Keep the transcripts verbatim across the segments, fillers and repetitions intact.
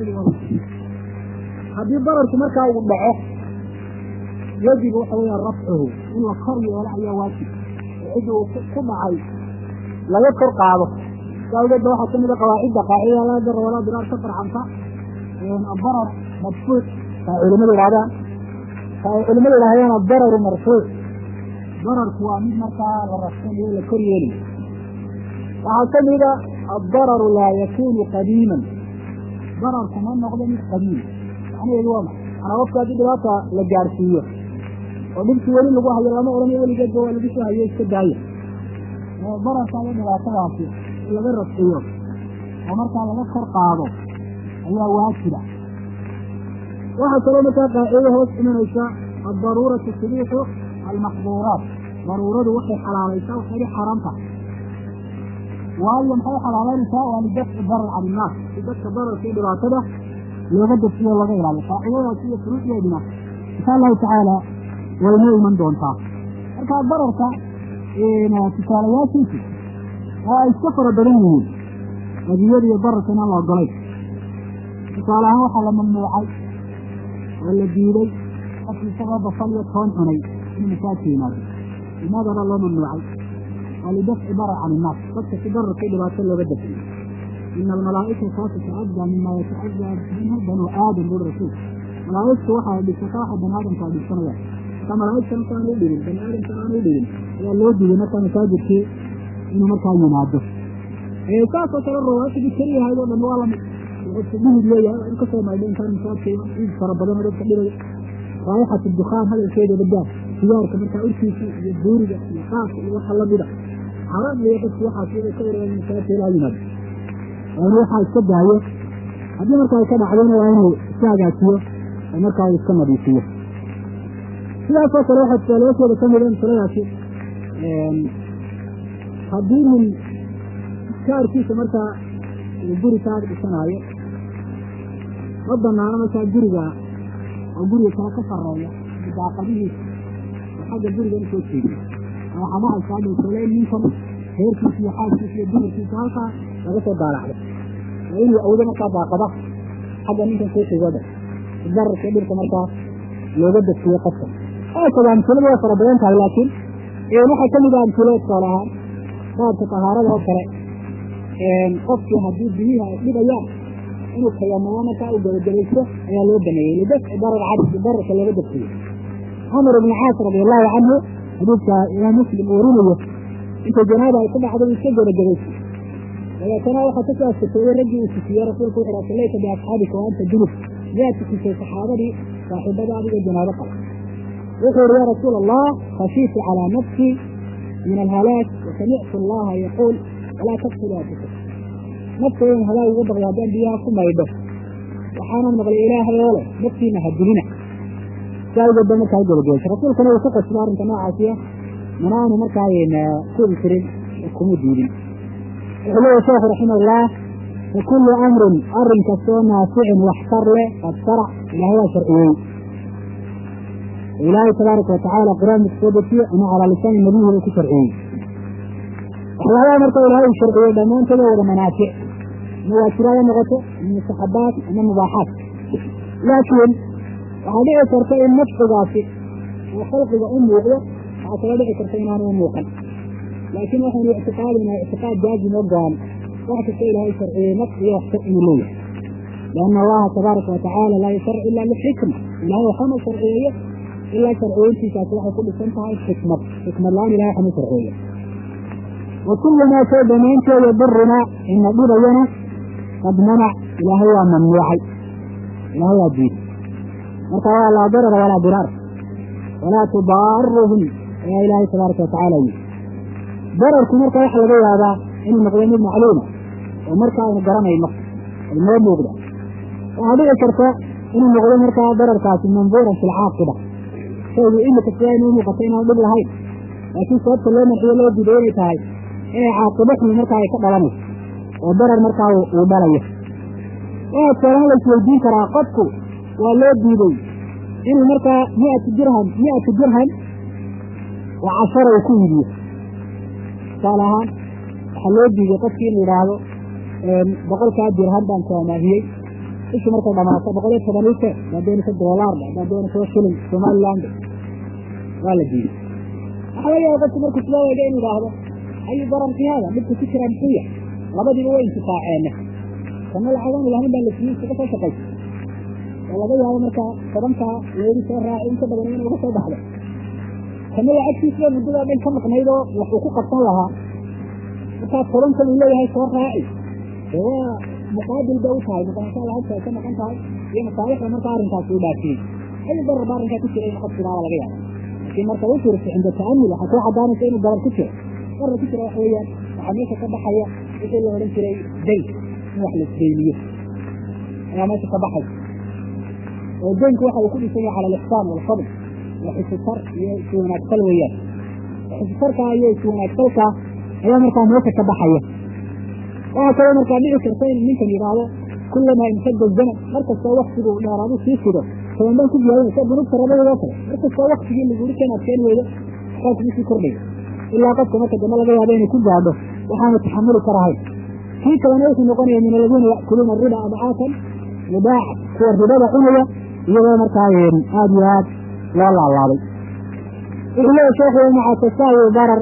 هذه ضرر مركا وضعه يجب حوالي رفعه إن القرية ولا أي واجب يجب كبعي لا يذكر قاعدة قالوا جد واحد كم قواعد قاعدة لا ضر ولا ضرار صفر عنها الضرر مدفوع فعلماء العلماء فعلماء الهيان الضرر مرفوع ضرر قوامين مركا والرسول يقول الكريين وعشان إذا الضرر لا يكون قديما ضرر كمان نقدم قديم يعني اليوم أنا وقت هذه دلوقتي لجارسية وبنتي ولي لقوها يلا ما أرمي ولي جد ولا بيشها هي السداية ضرر كان دلوقتي واقع إلا غير الصيام ومركا على نفسر قاضي هي واكدة واحد سلامة قائلة هو اسمه إيشاء الضرورة تسبيح المحظورات ضرورة وحي حلال إيشاء وحي حرامتها وهي محي حلال إيشاء ولدفع الضرر عن الناس لدفع الضرر في دلوقتي لغد فيه الله غير على فإذا فيه فروض يدنا إن شاء الله تعالى والموء من دون طاق أركا الضرر إن تسالياتي والسفر برينه الذي يدي الضرر كان الله قليل تسالها وحل ممنوعي والذي يدي أكل سبب صلية هون عني من مساكين هذا لماذا الله ممنوعي ولدفع ضرر عن الناس بس تضرر كيف لا تلو بدأ فيه إن الملائكة خاصة تتعدى مما يتعدى منه بنو آدم بالرسول ملائكة واحد بشكاحة بنو آدم كان بالسنوات فملائكة كانوا يدين بنو آدم كانوا يدين والله يدين مكان مساجد فيه إنه مكان ينعده إيه كافة ترى الرواية بكريه هذا بنو آدم يغسلوه بليه انكسر ما يدين كان مساجد فيه يذكر ربنا مدد كبيرة رائحة الدخان هذا الشيء ده بالذات سيارة كمان كأرسي في الدوري ده القاف الوحى الله بده حرام يحس واحد فيه كبيرة من مساجد فيه لا ينعده وأنا waxaa iska daayo haddii markaa ka dhacdana waa inuu iska hagaajiyo oo markaa iska nadiifiyo sidaasoo kale waxaa tusaalayaashooda ka mida masaladaasi haddii nin iskaarkiisa markaa uu guri kaa dhisanaayo ma banaano markaa guriga oo guriga kale ka sarreeya daaqadihiisa oo xagga guriga in soo jeediyo waxaa dhacaysaa dhulkale ninkan heerkiisa iyo xaaskiisa iyo dumarkiisa halkaa laga soo daalacdo waa inuu awdo markaa daaqada xagga ninkan soo tegooda dararka dhirka markaa looga dafsiyo qofka aasada amsilada waa fara badan tahay laakiin waxaa ka mid ah amsilada tusaale ahaan baabka tahaarada oo kale qofkii haddii biyihi ay dhibayaan inuu tayamamo markaa u gabagabaysto ayaa loo baneeyey lidafci darar cabdi dararka looga dafsiyo camar ibn caas radi allahu canhu xadiidka imaam muslim uu warinayo inta janaaba ay ku dhacdo iska gabagabaysto ولكن هذا قد تأسف ورجي وسفيا رسول الله صليت بأصحابك وأنت جنوب جاءتك في صحابتي صاحب بعض الجنابة يقول يا رسول الله خشيت على نفسي من الهلاك وسمعت الله يقول ولا تقتلوا أنفسكم نفسي من هلاك يضغ يدان بها ثم يدف وحانا من غير إله ولا نفسي مهدلنا قالوا قدامك هيدا الجيش رسول كان يوثق السلام انت ما عاسية من أنا مركعين كل سرين وكمود يدين يقول الشيخ رحمه الله وكل أمر أمر كسونا نافع واحتر له قد شرع وهو شرعي إلهي تبارك وتعالى قرآن السودتي أنا على لسان النبي هو شرعي الله أمرت إلهي الشرعي لما أنت له ولا منافع مواشرة نغطة من الصحبات ومن المباحات لكن وهذه ترتين نفس ذاتي وخلق أم وغير وعطلع ترتين أنا وموقع لكن نحن اعتقادنا اعتقاد جازم وقال وقت الشيء هاي شرعي نفس يحتئ إليه لأن الله تبارك وتعالى لا يشرع إلا للحكمة لا هو حمل شرعية إلا شرعية في شاكلها كل سنة هاي حكمة حكمة الله لا حمل شرعية وكل ما شيء بمينك يضرنا إن ضرنا قد منع إلا هو ممنوعي إلا هو جيد وقال لا ضرر ولا ضرار ولا تضارهم يا إلهي تبارك وتعالى ضرر كمركا يحلى بي هذا إن المقيمين معلومة ومركا ينقرنا المقصد المهم يقدر وهذه الكركة إن المقيمين مركا ضرر كاسم منظورا في العاقبة فإذا إن كتيان ومقطعين وقبل هاي لكن سوابت الله من حيال الله بدوري تاي إيه عاقبتنا مركا يكبرنا وضرر مركا وباليه إيه كلام لك يجين كراقبكو والله بيدي إن مركا مئة درهم مئة درهم وعشرة يكون بيه صالحان حلو بيجي قفكي اللي راه بقول كاد درهم بان سواماهي isu markay dhamaato boqol iyo toban litre baa doonaysa doolar baa doonaysa shilin Somaliland waa la diiday waxa laga yaabaa dadku markuu soo eego inuu yiraahdo ayu daran fi hada midku ku jira muxuu labadiiba way intifaaceen kana lacagan ilaahna baa la siiyay sida ka shaqay laga yaabo marka tobanka leeyahay soo raaci inta badan inuu uga soo baxdo kana lacagtiisa muddo dhan ka maqnaydo wuxuu ku qabsan lahaa marka tobanka uu leeyahay soo raaci waa muqaabil baa u tahay marka lacagta ka maqan tahay iyo masaaliixda marka arrintaas uu dhaafiyay ay darar baarinka ku jira in qof sidaa laga yaabo laakiin marka uu fiirso inda taamul waxa ku cadaanaysa inuu darar ku jiro darar ku jira waxweeyaan waxa meesha ka baxaya wixii la oran jiray day wax la isdeeliyo ayaa meesha ka baxay ودينك واحد يكون يسمى على الإحسان والفضل وحسسر يكون أكثر وياه وحسسر كا يكون أكثر كا هي مركان موسى كبحية وهكذا مركان ليه كرسين ممكن يراه كلما يمتد الزمن مركز سوق سيده لا رابو سيده فمن بين كل يوم يسبب نفس ربنا يوصل مركز سوق سيده اللي يقول كان أكثر وياه خاص بيسي كربي إلا قد كما تجمع لغاية هذين كل هذا وحان تحمل كراهي في كمان يوسف نقول من الذين يأكلون الربا أضعافا مضاعف هو الربا حمية iyagoo markaa aad iyo aad loo laalaabay wuxuu leeyahay sheekhu maca tasaawi darar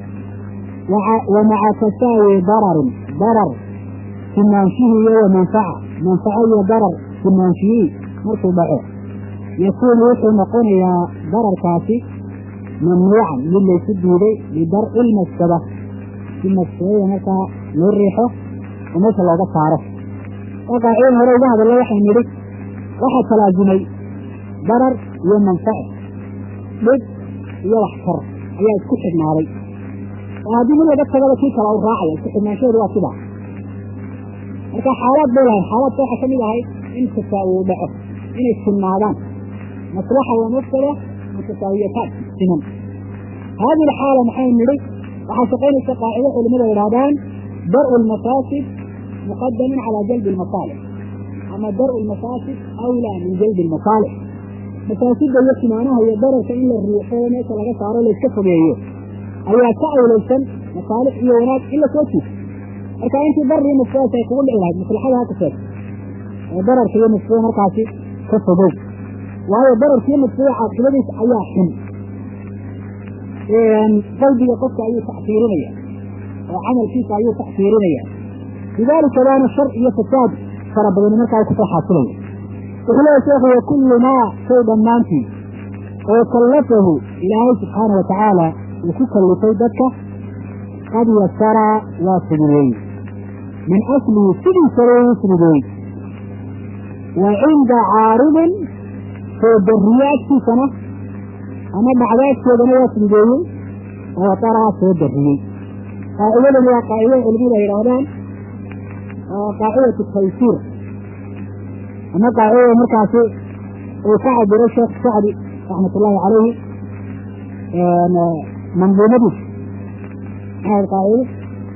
wa maca tasaawi dararin darar sinaanshihi iyo wa manfaca manfaco iyo darar sinaanshihii markuu dhaco yakuunu wuxuu noqonayaa dararkaasi mamnuucan mid laysu diiday lidarci ilmaskada si maskadada markaa loo riixo oo meesha looga saaro oo qaacidan hore uga hadalla waxay nidhi waxaa talaazimay darar iyo manfaco dhib iyo waxtar ayaa isku xidhnaaday oo haddii mid laga tagaba kii kale u raacaya isku xidhnaanshaheedu waa sidaa marka xaalaad bay lahayd xaalaadka waxaa ka mid ahayd in tasaawi u dhaco inay sinnaadaan maslaxa wa mafsada mutasaawiyataan siman haadii alxaala maxay nidhi waxaa shaqaynaysa qaacido culimada yidhahdaan dar'u lmafaasid muqadamin calaa jalbi almasaalix أما درء المفاسد أولى من جلب المصالح مفاسد يكي معناها هي درء إلا الريحية مثل لغا صار له يتكفى بيه أولا كأولا السن مصالح إيوانات إلا توتي أركا أنت ضر مفاسد يقول العلاج مثل حالها كفاك ضرر في مفاسد مركاسي كفى بيه وهي ضرر في مفاسد عقلديس أياحن قلبي يقص أيه تأثيرينيا وعمل فيك أيه تأثيرينيا لذلك لأن الشرع يفساد فربنا مركا كفر حاصله وقال يا شيخ وكل ما سيدا مانتي وكلفه إلهي سبحانه وتعالى وكل سيدك قد يسرى واسدوي من أصل سبي سرى واسدوي وعند عارض في الدريات في سنة أما بعدات سيدنا واسدوي وترى في الدريات قائلة الواقعية الأولى إيرانان قاعدة التيسير أما قاعدة مركزة وقاعد برشة سعدي رحمة الله عليه منظومته هذه القاعدة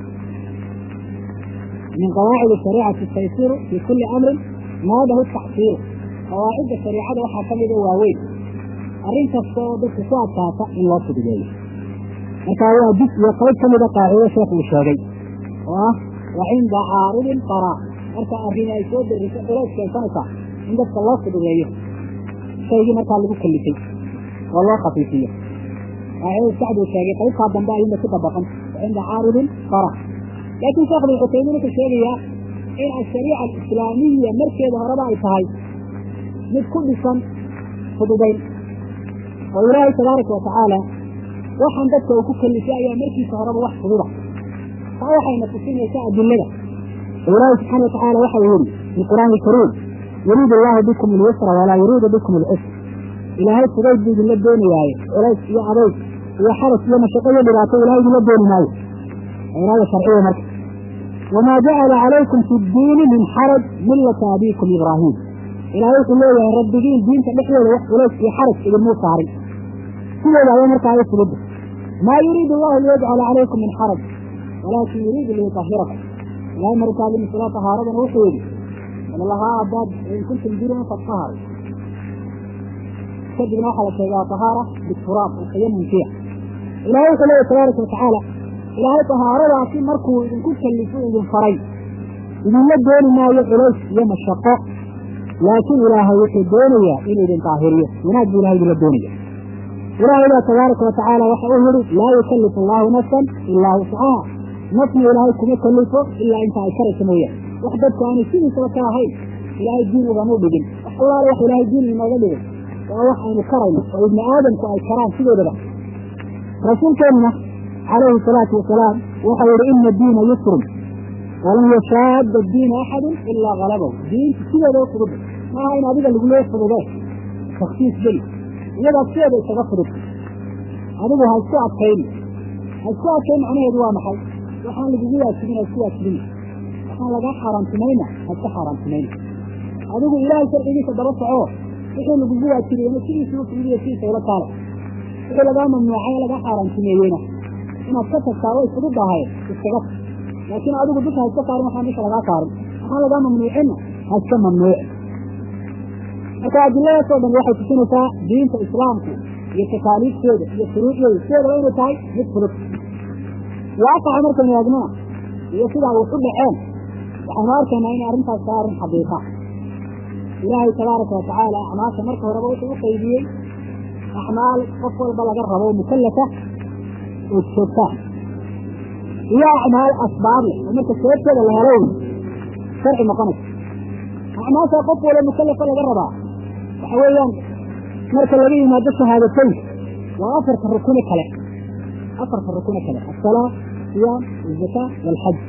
من قواعد الشريعة التيسير في كل أمر ناده التحصير قواعد الشريعة وحا كمد واوين أرين تصوب التصواب تاتا من الله سبحانه وتعالى جزء يقول كمد قاعدة شيخ الشرعي وعند عارض قراء أركا أرهينا يسود الرسالة ولا يسكن سنة عندك الله سبحانه شيء مركا اللي بكل شيء والله خفيفية أعيد السعد والشاقي قيس هذا بقى إلا تطبقا عند عارض قراء لكن شيخ العثيمين في الشريعة إن الشريعة الإسلامية مركزها ربع الفهي من كل سن حدودين وإلهي تبارك وتعالى وحن دكت وكل شيء مركزها ربع واحد حدوده فأوحى نفسين يساء بالله الله سبحانه وتعالى وحى يقول في القرآن الكريم يريد الله بكم اليسر ولا يريد بكم العسر إلى هاي الصغير بيجي للدين ياي وليس يا عبيد يا حرس يا مشاقية براتي إلى هاي للدين ياي إرادة شرعية مركز وما جعل عليكم في الدين من حرج ملة أبيكم إبراهيم إلى هاي الله يا رب دين دين تبحي وليس في حرج إلى الموصاري كل إلى هاي مركز عليه الصغير ما يريد الله ليجعل عليكم من حرج ولكن يريد أن يطهركم لا يمرك على من صلاة طهارة وحيد أن الله عباد إن كنتم ديرون فالطهر تجد نوحة لكي طهارة بالتراب وقيمهم فيها إلهي صلى الله تبارك وتعالى إلهي طهارة لكن مركوا إن كنت اللي فيه إذن فري إذن لدون ما يقلوش يوم الشقاء laakiin ilaahay wuxuu doonayaa inuu idin daahiriyo wanaag buu ilahay idinla doonaya ilaahay baa tabaaraka watacaala waxa uu yihi laa yukallifu allahu nafsan ilaa wuscaha nafna ilaahay kuma kallifo ilaa inta ay karaysa mooyaane wax dadku aanay sidiisaba ka ahayn ilaahay diin ugamuu dhigin wax allaale wax ilaahay diin inooga dhigin waa wax aynu karayno oo ibni aadamku ay karaan sidoodaba rasuulkeenuna calayhi salaatu wasalaam waxau yihi ina diina yusrun walan yashaada diina axadun ilaa galabahu diinta sideeda u fudud maaha in adiga laguloo fududee takhsiis geli iyadaa sideeda isaga fudud adigu ha isku adkayn ha isku adkayn macnaheedu waa maxay waxaan lagugu waajibin ha isku waajibin waxaan lagaa xaaraantimayna ha iska xaaraantimayna adigu ilaahay sharcigiisa daba soco wixii lagugu waajibiyena sidiisii u fududiyo sidiisa ula taala wixii lagaa mamnuucay lagaa xaaraantimeeyeyna inaad ka tagtaa way fududahay iskaga laakiin adigu dusha ha iska saarin waxaan dusha lagaa saarin waxaan lagaa mamnuucinna ha iska mamnuuci marka adiladaasoo dhan waxay tusinaysaa diinta islaamku iyo takaaliifteeda iyo shuruucdeeda sideedaba inay tahay mid fudud waaqaca markaynu eegnana iyo sidaa wax u dhaceen waxaynu arkaynaa inay arrintaas tahay arrin xaqiiqa ilaahay tabaaraka watacaala acmaasha marka horeba wuxuu u qaybiyey acmaal qof walba laga rabo mukallafa oo joogtaa iyo acmaal asbaab leh oo marka sababteeda la helo sharci noqonaysa acmaasha qof walba mukallafa laga rabaa waxa weeyaan marka laga yimaado shahaadatayn waa afarta rukune kale afarta rukune kale asalaa siyaam alzakaa waalxaj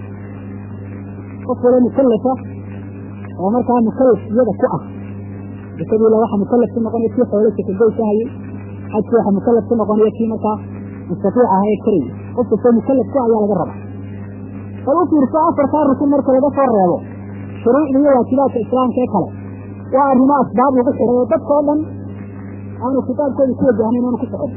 qof walba mukallafa oo markaa mukallaf iyada ku ah zakadiila waxa mukallaf ku noqonaya kii xoolo sakagoysahayey xajki waxa mukallaf ku noqonaya kii markaa mustatiic aha ee karayay qof kastoo mukallaf ku ayaa laga rabaa bal u fiirso afartaa rukun marka laga soo reebo shuruucda iyo waajibaadka islaamka ee kale waa arrimo asbaab lagu xidhay oo dadkao dhan aanu kitaabkooda ku wajahnayn oonu ku socon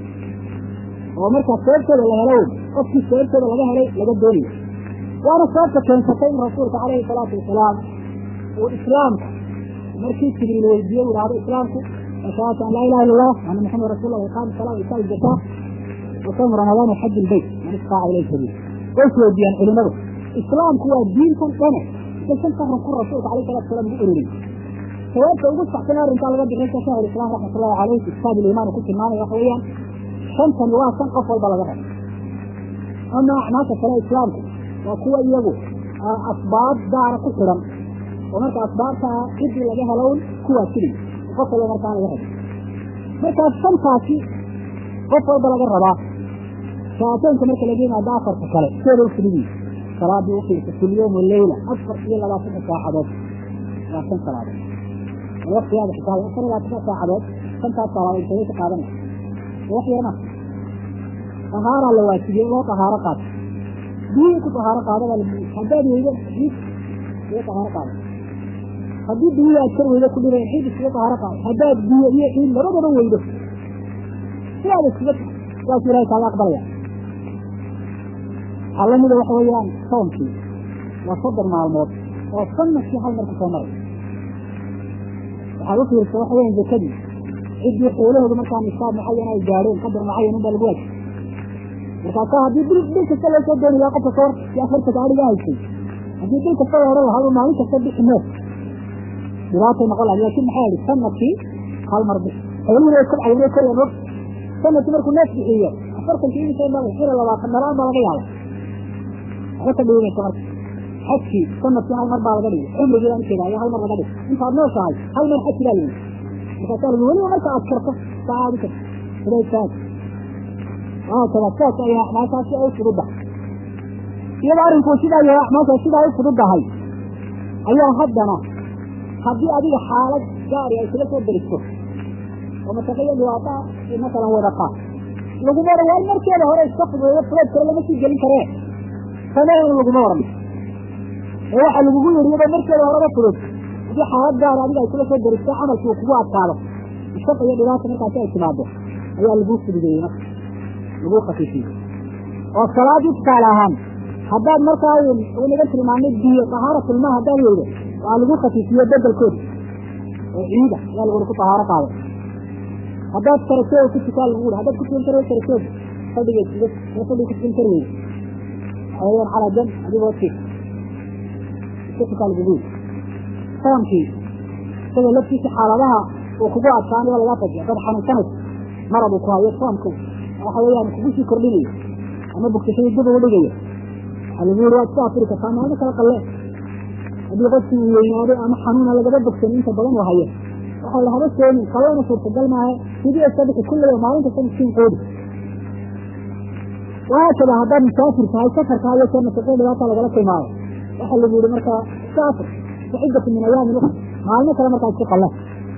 oo markaa sababtooda la helo qofkii sababtooda laga helay laga doonayo waana sababta keensatay in rasuulka calayhi salaatu wasalaam uu islaamka markii jibriil weydiiye u idhaahdo islaamku ashhadu an laa ilaha illa allah ana maxamed rasuulullah iqaami salaa itaa zakaa wa sawm ramadaan wa xaj ilbayt man istaaca ilayhi sabiil way is weydiiyaan culimadu islaamku waa diintan dhane santa rasuul rasuulka calayhi salatu wasalaam ugu ururiyey sababta ugu saxsan arrintaa laga bixin ka shahir islaam raxmatullahi caleyh kitaab ilimaan ku tilmaamaya waxa weeyaan shantan waa san qof walba laga rabo ama acmaasha kale islaamku waa kuwa iyagu asbaab gaara ku xidhan oo marka asbaabta ciddii laga helown kuwaa keliya qof walba markaa laga rabo markaas shantaasi qof walba laga rabaa shahaataynka marka laga yimaado afarta kale seeda u fulidiisa salaadii ufiirsa kulyowm waleyla afar iyo labaatan saacadood waa shan salaadood waqtigaada xitaa afar iyo labaatan saacadood shantaas salaadood intay ka qaadanaya wax yarna tahaara la waajibiyey loo tahaaro qaato biyo ku tahaaro qaado baa la haddaad weydo ciid iyo tahaaro qaado haddii biyo aad kar weydo ku dhireen ciid iskaga tahaaro qaado haddaad biyo iyo ciid labadaba weydo sidaada iskaga saas ilaahay kaaga aqbalaya allamida waxa weeyaan soonkii waa soddon maalmood oo sanadkii hal mar ku soo maray waxaad u fiirsa waxa weyan zakadii ciddii xoolahoodu markaa nisaab mucayan ay gaadheen qadar mucayan unbaa lagu waajib markaasaa haddii bil bil kasta loo soo dooni lahaa qofka soor si afarta gaadhiga haysay haddii bil kasta la odhan lahaa maalin kasta bixi neef dhibaatay noqon lahay laakiin maxaa yihi sanadkii hal mar bix xoolihii way kobcayen way korayaan og sanadkii markuu neef bixiyo afartankii imisay mara xira labaatan dhalaan baa laga yaaba waxba ka dhiimaysa marka xajkii sanadkii hal mar baa laga dhigay cumrigii baan ujeedaa iyo hal mar laga dhigay intaad nooshahay hal mar xaji baa yimi markaasaa lagi weliba marka aad karto saadi karto sidaytaas waakada saas ayaa acmaashaasi ay fududdahay iyadoo arrinkuu sidaa yahay acmaashaas sidaa ay fududdahay ayaa haddana haddii adiga xaalad gaari ay kula soo deristo oo masaqaiyo dhibaataa iyo masalan wadaqa laguma oran waa in markeeda hore iska fududeeyo fuleed kale lama sii gelin karee sameyn laguma oran ee waxaa lagugu yidhi iyadoo markeeda horeba fudud haddii xaalad gaara adiga ay kula soo deristo camalkii uu kugu adkaado ishaq iyo dhibaata markaasi ay timaado ayaa laguu fududeeyey marka laguu khafiifiyey oo salaadii tusaale ahaan haddaad markaa unaga tilmaamay biyo tahaara tilmaa haddaad weydo waa lagu khafiifiye bedelkooda oo ciida ayaa laguna ku tahaaro qaado haddaad karateeda ku tukaa lagu ui haddaad ku tukan kar karateeda fadhiga fadhiga ku tukan kar weydo waxaweyaan calaa jan adigoo tiif iska tukaa lagugu yiri soonkii isaga laftiisa xaaladaha uu kugu adkaanayo laga tajiyo dad xanuunsanaysa marad uu ku hayo soomku waxa weeyaan kugu sii kordhinayo ama buktashada dib ugu dhigayo waxaa lagu yiri waad iska afuri kartaa maalmo kala qalle haddii qofkii uu weynaado ama xanuuna lagaba bogsan inta badan uu hayo waxaa la haba soomin qallana suurtagal maaha sidii iska bixi kullaya maalinta sanadkiin qoodi وهكذا هذا مسافر فهي سفر فهي كما تقول لا طلب لك معه وحل يقول مركا سافر وعدة من أيام الأخرى مع المثل مركا الثقة الله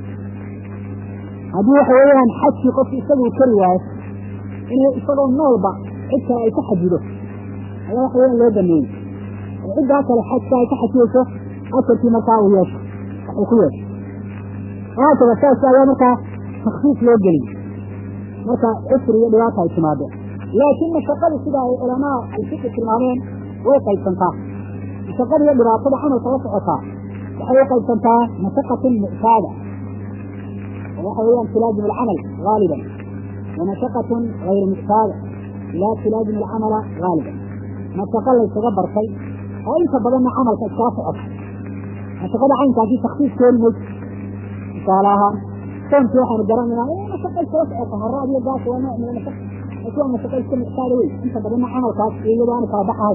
هذه حواليان حكي قف يسوي كريات إنه يصدر النالبة حتى يتحجده هذا حواليان لا دمين وعدة هكذا حتى يتحجده أكثر في مركا وياش وقوية وهكذا ساسا يا مركا تخفيف لا دمين مركا أسري يدواتها يتمادع لكن الشقل سيدا علماء الفقه في المعنين ويقع السنطاء الشقل هي دراسة عمل توسعها وحيقع السنطاء مشقة مؤسادة وحيقع تلازم العمل غالبا ومشقة غير مؤسادة لا تلازم العمل غالبا ما الشقل يتغبر شيء وإنت بدلنا عمل كالتوسعها الشقل عنك في تخصيص كلمة قالها كنت واحد جرامنا مشقة توسعها الرأي يقاس ونوع من المشقة أكون مسألة كم إحتاجه أنت بدنا عمل كاس يجب أن تابعها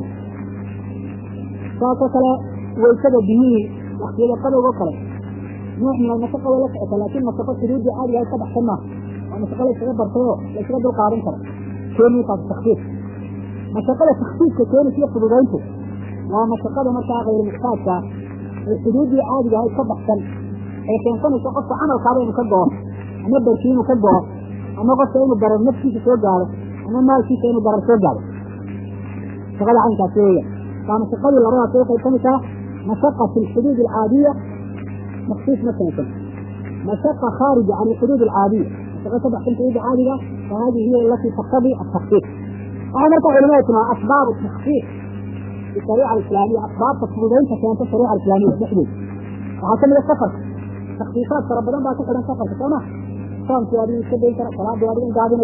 فقط والسبب به واختيار قدر وقرة نوع من المسألة ولا سأل لكن مسألة تريد عادي هاي تبع سنة ومسألة تقدر تروح لكن بدو قارن ترى كوني تاب تخفيف مسألة تخفيف كوني فيها حدودينته ومسألة مسألة غير محتاجة الحدود عادي هاي تبع سنة لكن كان يتقص عمل قارن مكبر أما بركين مكبر أما قصة إنه برر نفسي في سوق جاره أما ما في شيء إنه برر سوق جاره شغل عنك شوية كانت تقول الرأي سوق الكنسة مشقة في الحدود العادية مخصوص مثلا مشقة خارجة عن الحدود العادية شغل تبع في الحدود العادية فهذه هي التي تقتضي التخفيف وعمرت علماء أسباب التخفيف في الشريعة الإسلامية أسباب تفضيلين كانت الشريعة الإسلامية تحدث وحكم السفر تخفيفات ربنا ما تقدر سفر تمام صام في هذه السبيل ترى صلاة بهذه قاعدين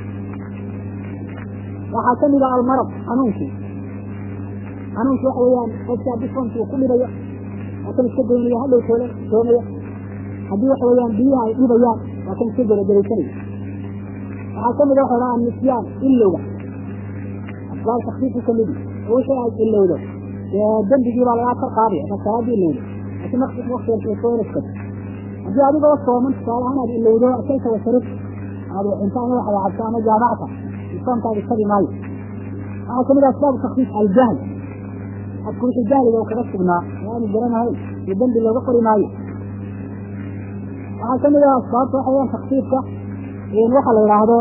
وحكم إلى المرض أنونسي أنونسي وحويان وجاء بصمت وكل رياء وكل السبيل اللي هلو سونية هذه وحويان بيها يبيان وكل السبيل الجريساني وحكم إلى حراء النسيان إلا هو أسباب تخفيف كلدي هو شيء إلا هو الدم بيجيب على آخر قارئ فالسلام إلا هو لكن مقصد وقت الشيطان السبب هذه هذه بوصفة من قال أنا اللي وضوء كيف وشرف هذا إنسان واحد عشان جامعته يصوم تاني يشتري ماي هذا كل أسباب تخفيف الجهل أذكر الجهل لو كتبنا يعني جرنا هاي يدند اللي بقري ماي هذا كل أسباب أحيانا تخفيفه إن وحل إلى هذا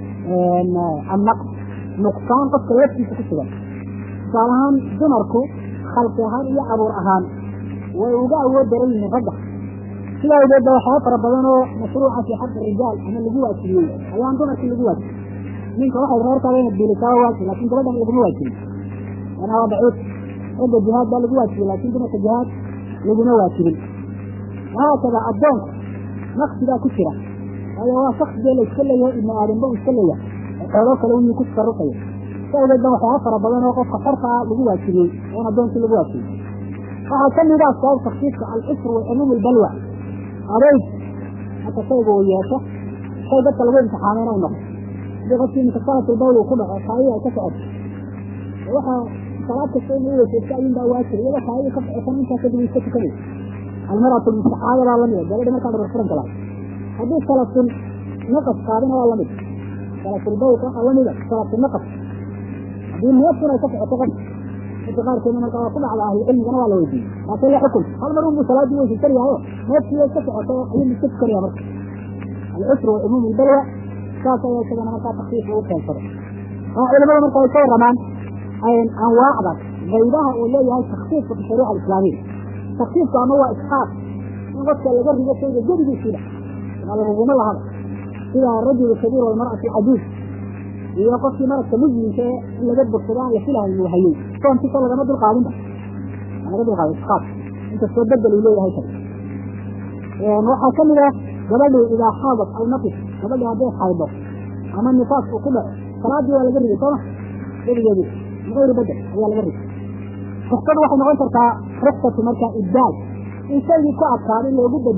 النقص نقصان قد كيف تكتبه قالهم دمركو خلقها هي أبو أهان ويوقع ودرين رجع سلا يبدأ وحاط ربنا مشروعة في حق الرجال أنا اللي جوا كذي أيام دون اللي جوا منك واحد غير كذا بالكاوات لكن تبدأ اللي جوا كذي أنا وضعت عند الجهاد ده اللي جوا كذي لكن دون الجهاد اللي جوا كذي هكذا الضم نقص ده كثيرة هذا هو شخص ده اللي يتكلم إن آدم بقى يتكلم أروك لو إني كنت رقية سلا يبدأ وحاط ربنا وقف خرقة اللي جوا كذي وأنا دون اللي جوا كذي فهكذا ده صار تخصيص على الإسر والعموم البلوى أريد حتى تيجوا وياك شيء بس لو امتحاننا ونقص بغطي متصالة الدولة وكلها خاية تسعد وحا صلاة الشيء اللي في الشيء ده واسر ولا خاية كفع عشان انت تدوي يستكري المرأة المستحاضة لا لم يجب ما كان رسولان كلام هذه صلاة نقص قادمة ولا مجد صلاة الدولة ولا مجد صلاة النقص هذه الموصنة كفع تقض اتقار كنا من قوى كل على أهل العلم أنا ولا ويدي لكن لا حكم هل مرون بصلاة دي ويشتري هو نفسي يستطيع أيام يستذكر يا مرك العسر والعموم البلوى كاسا يشتغل أنا مركا تخفيف وكال فرق علماء مركا يصور رمان أين أنواع بك غيرها أولي هاي تخفيف في الشريعة الإسلامية تخفيف كان هو إسحاق نغطى اللي جرد يشتري جرد يشتري قال رجل الله هذا فيها الرجل الكبير والمرأة العجوز يقف في مرة مجمع شيء إلا جد الصلاة يصلها الموحيين كون في صلاة مد القادمة أنا رجل هذا إسقاط أنت تتبدل إليه هيك يعني وحا كملة قبل إذا حاضت أو نقص قبل هذا حاضر أما النفاس وكله صلاة دي ولا جرد صلاة جرد جرد غير بدل ولا جرد فاختار واحد نغير تركا رخصة مركا إبدال إنسان يقع كاري اللي يقول بدله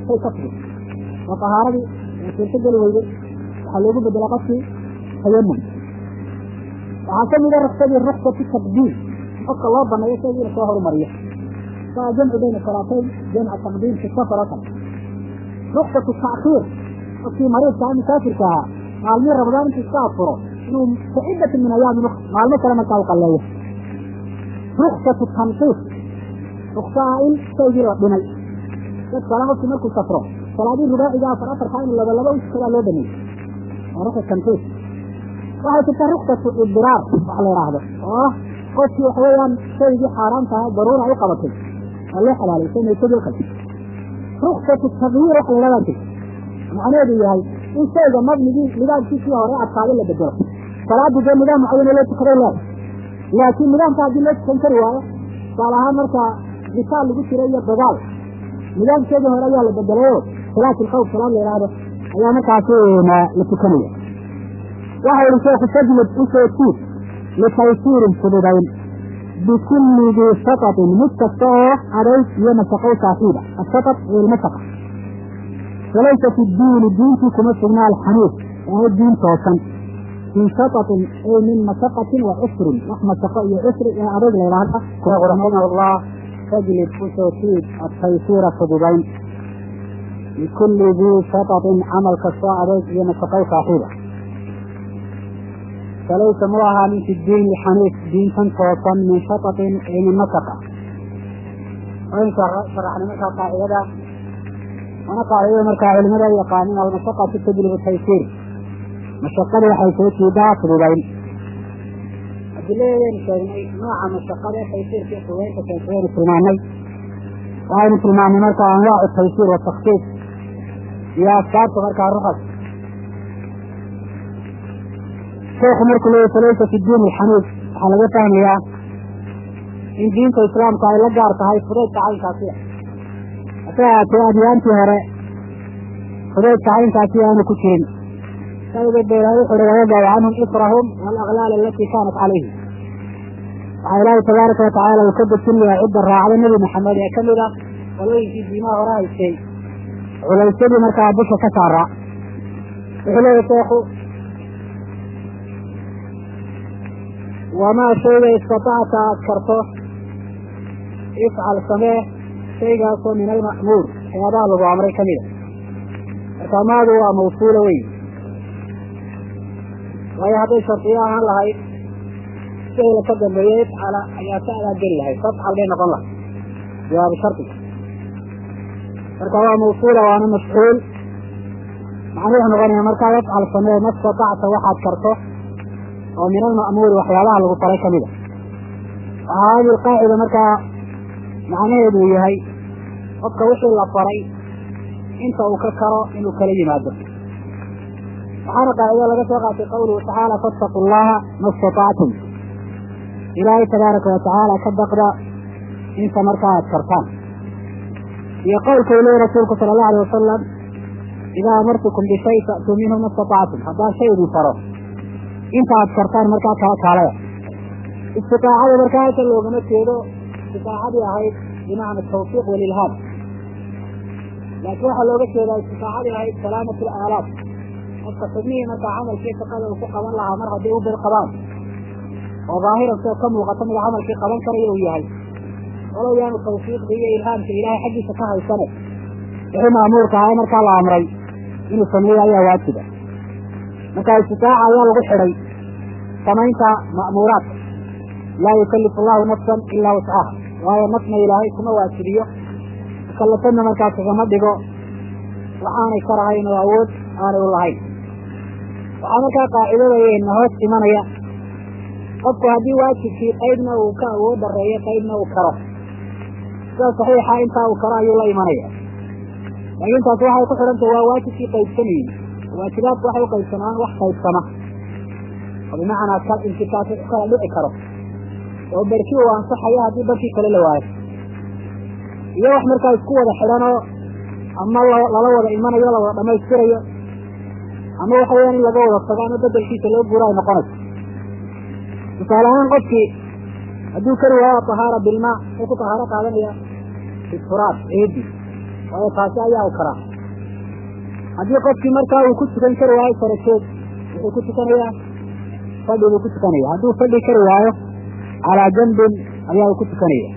say ka tigi oo tahaaradii suurta geli weyday waxaa loogu bedela qofkii tayamum. waxaa kamid a ruksadii ruksatu taqdiim qofka loo baneeyo isaga ina soo horumariyo saa jamcu bayna salaatayn jamca taqdiim fi safar oo kale. ruksatu taakhiir qofkii mariidka ah musaafirka ahaa maalmihii ramadaan intuu iska afuro inuu kacidatin min ayaami ukhra maalmo kale markaa u qalleeyo. ruksatu tanqiis ruksaha in shaygii la dhimay dadkale qofkii markuu safro salaadii rubaaciga afar afarkaa in laba laba uskadaa loo baneeyey waa ruksa tanqiis. waxay jirtaa ruksatu idiraar wax la yidhaahdo oo ah qofkii waxa weeyaan shaygii xaaraanta ah daruura ay u qabatay waa loo xalaalay say maysadii o kale. ruksatu tagyiir waxa la yidhahdaa jirta macnaheedu yahay in shayga mabnigii nidaamkiisii hore adkaado la bedelo. salaadii dee nidaam mucayana loo tukaday leedahay laakiin nidaamka haddii loo tukan kari waayo tusaale ahaan markaa bitaal lagu jiro iyo dagaal nidaamkeedii hore ayaa la bedelayo salaat ilkhawf salaad la yidhaahdo ayaa markaasi la tukanaya. waxa yihi sheekhu fajlid usoo tiid litaysiirin fududayn bikulli dii satatin mid kasta oo adayg iyo mashaqow saaxiiba asatat iyo ilmashaqa. walaysa fi diini diintii kuma sugna alxaniif waa diin toosan min satatin ay min mashaqatin wa cusrin wax mashaqo iyo cusri ee adayg la yidhaahda raximahullah. fajlid usoo tiid ataysiira fududayn bikulli dii satatin camal kastoo adayg iyo mashaqow saaxiiba. فليس مرها من في الدين الحنيف دين توصا من شطط أي من مسقة. وإن شرحنا مثل قاعدة وانا قاعدة مركع علماء يقانين المشقة تجلب التيسير مشقة حيث يدات ببين أدلين نوع مشقة تيسير في حوين تيسير سلماني وهي سلماني مركع أنواع التيسير والتخصيص يا أسكات مركع الرخص. شيخ مركو ليه فليس في الدين الحنيف حلقة ثانية إن دين الإسلام قال لقار تهاي فريد تعين كاسية أتاها تأديانتي هراء فريد تعين كاسية أنا كتير كانوا بدأوا يحروا ويضعوا عنهم إصرهم والأغلال التي كانت عليهم. وعلى الله تبارك وتعالى يكبر كل عد الراعي على النبي محمد يكمله ولو يجي دماء وراء الشيء ولو يسلم مركع بشة كسارة وحلو يسيخوا وما شيء استطعت أذكرته افعل سماه شيء أصلا من المأمور هذا أبو عمري كمية فماذا هو موصول وي وهي هذه الشرطية عن الله شيء لقدم بيت على أياساء الجري هاي تفعل بين الله جواب شرطي فهو موصول وأنا مسؤول معناه نغني مركا يفعل سماه ما استطعت واحد كرته ومن المأمور وحيالها لغو طريق كميدة. وهذه القاعدة مركا معناه يدوي هاي قد وحي الله فري انت وككرا انه كلي مادر. وحانا قاعدة لغت وقع في قوله تعالى فاتقوا الله ما استطعتم. إلهي تبارك وتعالى كدقنا انت مركا كرتان. يقول كولي رسولك صلى الله عليه وسلم إذا أمرتكم بشيء تأتوا منه ما استطعتم. هذا شيء بفرق انت أذكرتان مركا كالaya استطاعة مركا كالوغمة كيدو استطاعة هاي بمعنى التوفيق والإلهام لكن waxa looga jeedaa استطاعة هاي سلامة الآلات التصميم مركا عمل كيف قدر وقوان لها مرة دي وبر قبان وظاهرا سوى كم وغطم العمل في قبان كريه وياهي ولو يعني التوفيق دي إلهام في إلهي حقي سكاها السنة إحنا أمورك هاي مركا العمري إنه سميه أيها واتبه marka istitaaca ayaa lagu xiray samaynta ma'muuraat laa yukallifu allahu nafsan ilaa wuscaha waayo nafna ilaahay kuma waajibiyo kallafanna markaas kagama dhigo waxaanay karahayn oo awood aanay u lahayn. waxaa markaa qaacidadayna hoos imanaya qofku haddii waajibkii qaybna uu ka awood dareeyo qaybna uu karo sida saxiixa intaa uu karo ayuu la imanaya laakiin taas waxay ku xidhantay waa waajibkii qaybsanayin waajibaadku waxay u qaybsamaan wax qaybsama oo bimacnaa kal intifaaq kala dhici karo oo barkii uu ansaxayo haddii barkii kale la waayo iyo wax markaa isku wada xidhanoo ama lala wada imanayo la wada dhamaystirayo ama waxa weyaan in laga wada tago ama bedelkiisa loo guura ay noqonayso. tusaale ahaan qofkii hadduu kari waayo tahaara bilmaa wuxuu ku tahaaro qaadanaya bituraab ciidi ويقاسي أياه كرا هذه قد في مركا وكنت كان كرواي فرشيد وكنت كان إياه فضل وكنت كان إياه هذا فضل كرواي على جنب أياه كنت كان إياه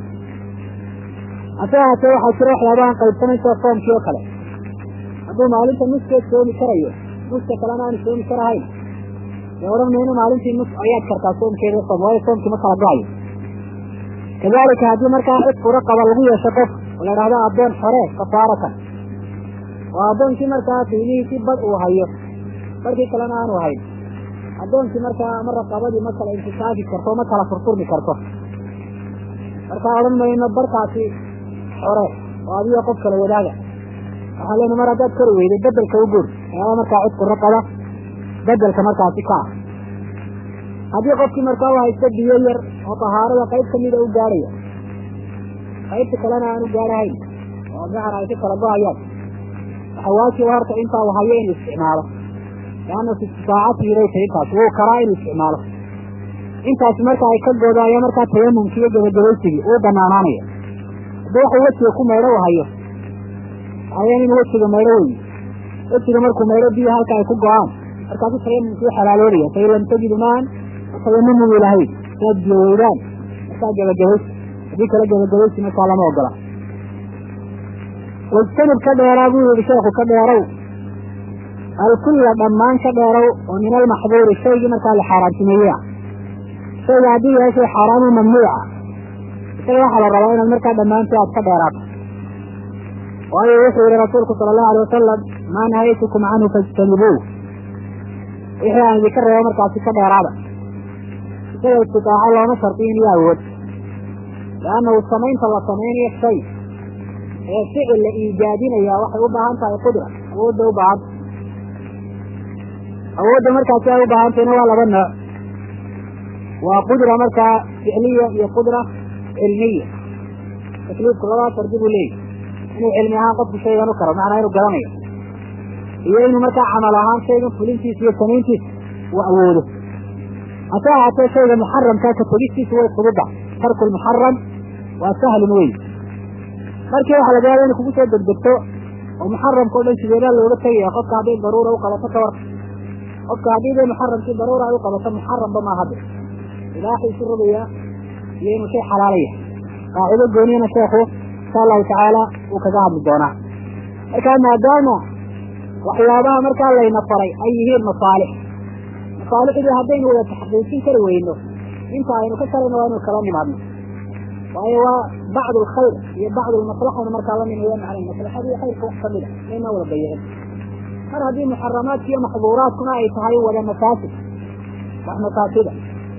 أتاها أتاها حشروح لابان قلب سنة صوم شو خلق هذا معلومة نسكة سومي كريه نسكة كلامها سومي كرهين يورمنا هنا معلومة النص آيات كرتا سوم كيف يصب وهي سوم كما خلق ضعي كذلك هذه مركا عطف رقبة لغوية شقف ولا هذا أبدان حريق كفارة وأبدان في مركا فيني في بدء وهي بركي كلامها وهي أبدان في مركا مرة قبل مثل انتشافي كرتو مثل فرطور بكرتو مركا أرمنا هنا بركا في حريق وهذه يقف كالوداغة وحالينا مرة داد كروي بدل كوبور هذا مركا عطف الرقبة بدل كمركا سكاة هذه قفك مركا وهيستد يير وطهارة قيب كميدة وقارية قيب تكلنا عنه قارهين وظهر على فكرة ضايات حواشي وهرت انت وهيين استعماله لأنه في استطاعته ليس انت هو كرائن استعماله انت مركا يكبه ذا يا مركا تيمم كي يجب الجويسي وبنانانية دوح ووشي يكون ميرو هيو هيين ووشي ميروي ووشي مركو ميرو دي هالكا يكون قوام مركا تيمم كي حلالوريا فإن تجد مان فيمنه إلهي تجد ويران مركا جويسي ذيك رجل الجويسي مثلا موضلا واجتنب كديرا بيه بشيخ كديرو الكل ضمان كديرو ومن المحظور الشيء مركا لحرام سميع شيء عادية شيء حرام ممنوع شيء على الروائن المركا ضمان فيها كديرات وهي يسوي لرسولك صلى الله عليه وسلم ما نهيتكم عنه فاجتنبوه إحيانا يعني ذكر يوم مركا في كديرات شيء استطاع الله نشرطين ياود لأنه الصمين فالله صمين يكشي الفعل لإيجادين يا وحي وبها أنت القدرة أود وبعض أود مركا كي وبها أنت نوالا بنا وقدرة مركا فعلية هي قدرة علمية تكليف كلها ترجب لي إنه علمها قد بشيء نكر معنى إنه قرامية هي إنه مركا عملها شيء فلنتيس وثمينتيس وأوله أتاها أتاها شيء محرم كاكا فلنتيس ويقضبع ترك المحرم وسهل وين markii waxa laga yaabaa in kugu soo degdegto oo muharram ko dhan sidee loo la tagay qofka hadii daruuro u qalato ka war qofka hadii muharramki daruuro ay u qalato muharram ma hada ilaahi sirriya yeenu shay xalaaliya qaacido gooniyana sheekhu sallallahu ta'ala uu kaga hadli doona marka maadaama waxyaabaha marka la ina faray ay yihiin masaalix masaalixda hadaynu wada taxqiiqin kari weyno inta aynu ka sareyno waa inuu kala nimaadno وهو بعض الخير هي بعض المصلحة ومركا الله من أيام على المصلحة هي خير فوق كملة لأنه ولا بيعين هل هذه محرمات هي محظورات كنا أي تهاي ولا مفاسد مفاسدة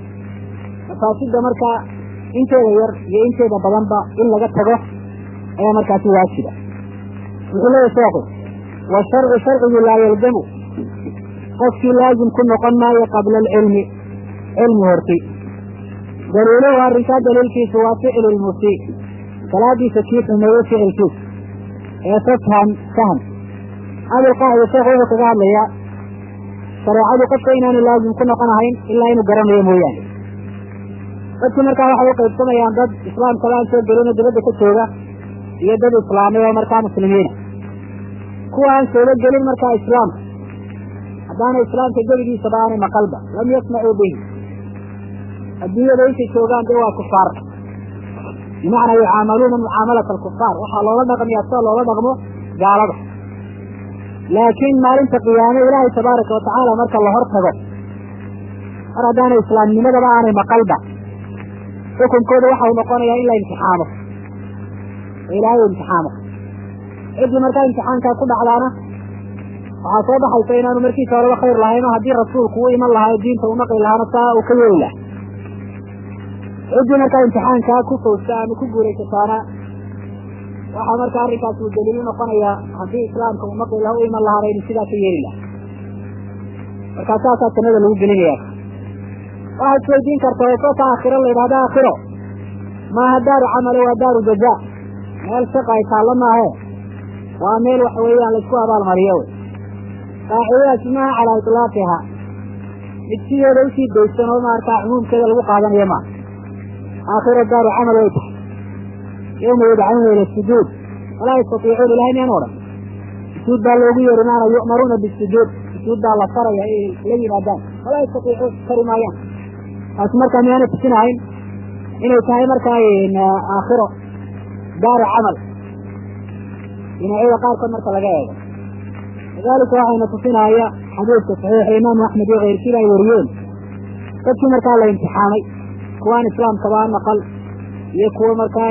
مفاسدة مركا انت غير يا انت ذا بلنبا إلا قد تغف أي مركا تواسدة يقول له يساقه والشرع شرع لا يلزم قفي لازم كنا قلنا قبل العلم علم هرتي دليلها الرشاد دليل في سوى فعل المسيء فلا دي تكيف انه يفعل كيف يتفهم فهم هذا القاعدة الشيخ هو كذا لي شريعة قد كينان لازم كنا قناهين إلا إنه قرم يمويان قد كمركا وحوق يبتمى ياندد إسلام كلام سيد دلون دلد كتوغة يدد إسلامي ومركا مسلمين كوان سيد دلين مركا إسلام أدانا إسلام تجري دي سبعاني مقلبة لم يسمعوا به الدنيا ليس شوغان دوا كفار بمعنى يعاملون معاملة الكفار وحا الله رقم يأتى الله رقمه جعله لكن ما لنت قيامه إلهي تبارك وتعالى مرك الله هرتبه أردان الإسلام لماذا بعني مقلبة حكم كود وحا ومقانا إلا امتحانه إلهي امتحانه إذن مركا امتحان كاكود علانا وعصابة حيثين أنه مركي سوى خير لهينا هدي الرسول قوي من الله الدين فومقي لها نساء وكيو الله عدنا كان امتحان كاكو فوسان وكبوري كسانا وحمر كاري كاسو الدليلين وقنايا حفي إسلام كما مقل له إيمان الله رأيني سيدا كيير الله وكاساسا تنزل له الدليل واحد سويدين كارتويقوط آخر الله إذا آخره ما هدار عمل ودار جزاء ميل سقا يتعلمها هي وميل وحوية لسكوها بالمريوي قاعدة اسمها على إطلاقها بتسيه لو سيد دوستان وما أركع عموم كذا الوقع هذا يمان آخر الدار عمل ويتح يوم يدعون إلى السجود walaa yastatiicuun ilahay miyaan odhan sujuud baa loogu yeerinaan yu'maruuna bisujuud sujuud baa la faraya ay la yimaadaan walaa yastatiicuun kari maayaan taasi markaa miyaana tusinahayn inay tahay markaa aakhiro daaru camal dhinacyada qaarkood marka laga eego lidaalika waxayna tusinaya xadiidka saxiixa imaamu axmed iyo keyrkiiba ay wariyeen dadkii markaa la imtixaamay kuwaan islaamkabaa maqal iyo kuwa markaa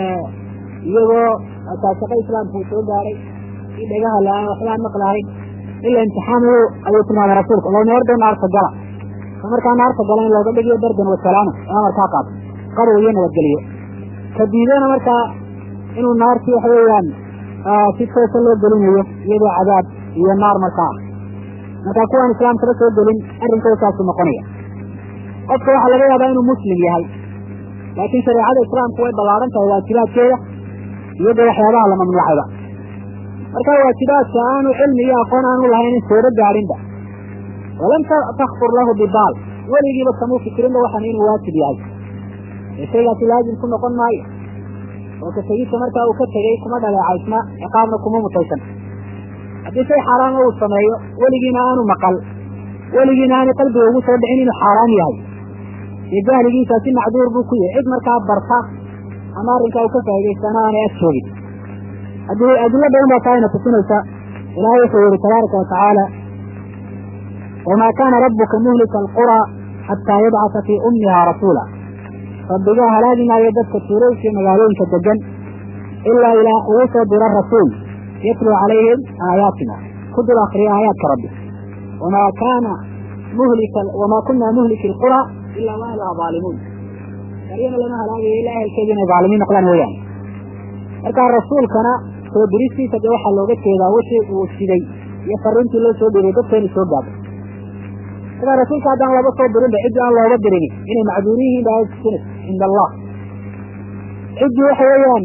iyagoo taasaqo islaamka uu soo gaaray i dhagaha la-aan waxbaan maqlahayn in la imtixaamayo ayuu tilmaamay rasuulka loo meerdo naarta gala ka markaa naarta gala in looga dhigiyo dardan wasalaama ama markaa qaato qabow iyo nabadgeliyo ka diidana markaa inuu naartii waxa weeyaan si toosa loo gelinayo iyadoo cadaab iyo naar markaa markaa kuwaan islaamkaba soo gelin arrinkooda saasu noqonaya qofka waxaa laga yaabaa inuu muslim yahay laakiin shareecada islaamku way ballaaran tahay waajibaadkeeda iyadoo waxyaabaha la mamnuucayba markaa waajibaadka aanu cilmi iyo aqoon aanu lahayn in sooba gaadhinba walam takfur lahu bibaal weligiiba kamuu fikirinba waxaan inuu waajib yahay ee shaygaasi laazim ku noqon maayo oo ka tegista markaa uu ka tegey kuma dhaleecaysna ciqaabna kuma mutaysan haddii shay xaaraama uu sameeyo weligiina aanu maqal weligiina aanu qalbiga ugu soo dhicin inuu xaaraam yahay iyo jahligiisaasi macduur buu ku yahay cid markaa barta ama arrinkaa uu ka faa'idaystana aanay ag joogin haddii adilo badan baa taayna tusinaysa ilaahay wuxuu yihi tabaaraka watacaala wamaa kaana rabbuka muhlika alquraa xataa yabcasa fii ummihaa rasuula rabbigaa halaagi maayo dadka tuulooyinka iyo magaalooyinka degan ilaa ilaa ugu soo dira rasuul yatluu calayhim aayaatina ku dul akriya aayaadka rabbi wamaa kaana muhlika wamaa kunaa muhliki alquraa ilaa wa ahluha zaalimuun qaryana lama halaagayo ilaa ahelkeeda inay zaalimiin noqdaan weeyaan markaa rasuulkana soo diristiisa dee waxaa looga jeedaa wixii uu siday iyo fariintii loo soo dhiray dadka inay soo gaado markaa rasuulka haddaan laba soo dirin ba ciddii aan looga dirini inay macduur yihiin ba tusinaysa cinda allah ciddii waxa weeyaan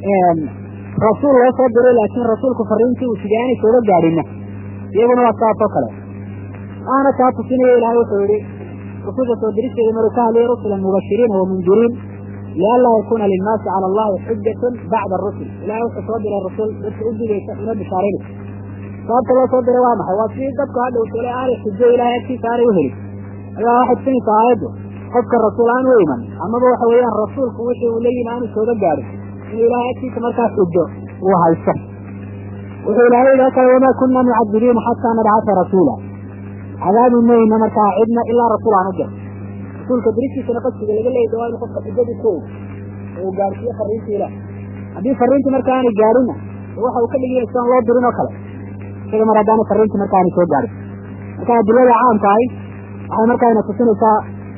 rasuul loo soo diray laakiin rasuulku fariintii uu siday aanay sooga gaadhinna iyaguna waa saasoo kale aana taa tusinaya ilaahay wuxuu yihi rususha soo diristeeda maruu ka hadlayay rusulan mubashiriina wamundiriin lianlaa yakuuna linnaasi cala allahi xujatun bacda arusul ilahay wuxuu soo diray rasul dadka u digaysa una bishaaraynaysa sababta loo soo diray waa maxay waa si dadku hadhow tole aanay xujo ilahay agtiisa aanay u helin ayaa waxay tusinaysaa aayaddu qofka rasuul aan u iman amaba waxa weeyaan rasuulku wixii uu la yimi aanu sooga gaadhin inuu ilahay agtiisa markaa xujo uu haysto wuxuu ilahay yidhi kale wamaa kunna mucadibiina xataa nabcata rasuula cadaabi mayna markaa cidna ilaa rasuul aan u dir rasuulka diristiisana qasdiga laga leeyay waa inu qofka xujadii ku uu gaarsiiyo fariintii ilaah haddii fariintii marka aanay gaadhinna waxa uu ka dhigaya sidaan loo dirin oo kale isaga mar haddaana fariintii marka aanay soo gaadhin marka adilada caamka ahi waxay markaayna tusinaysaa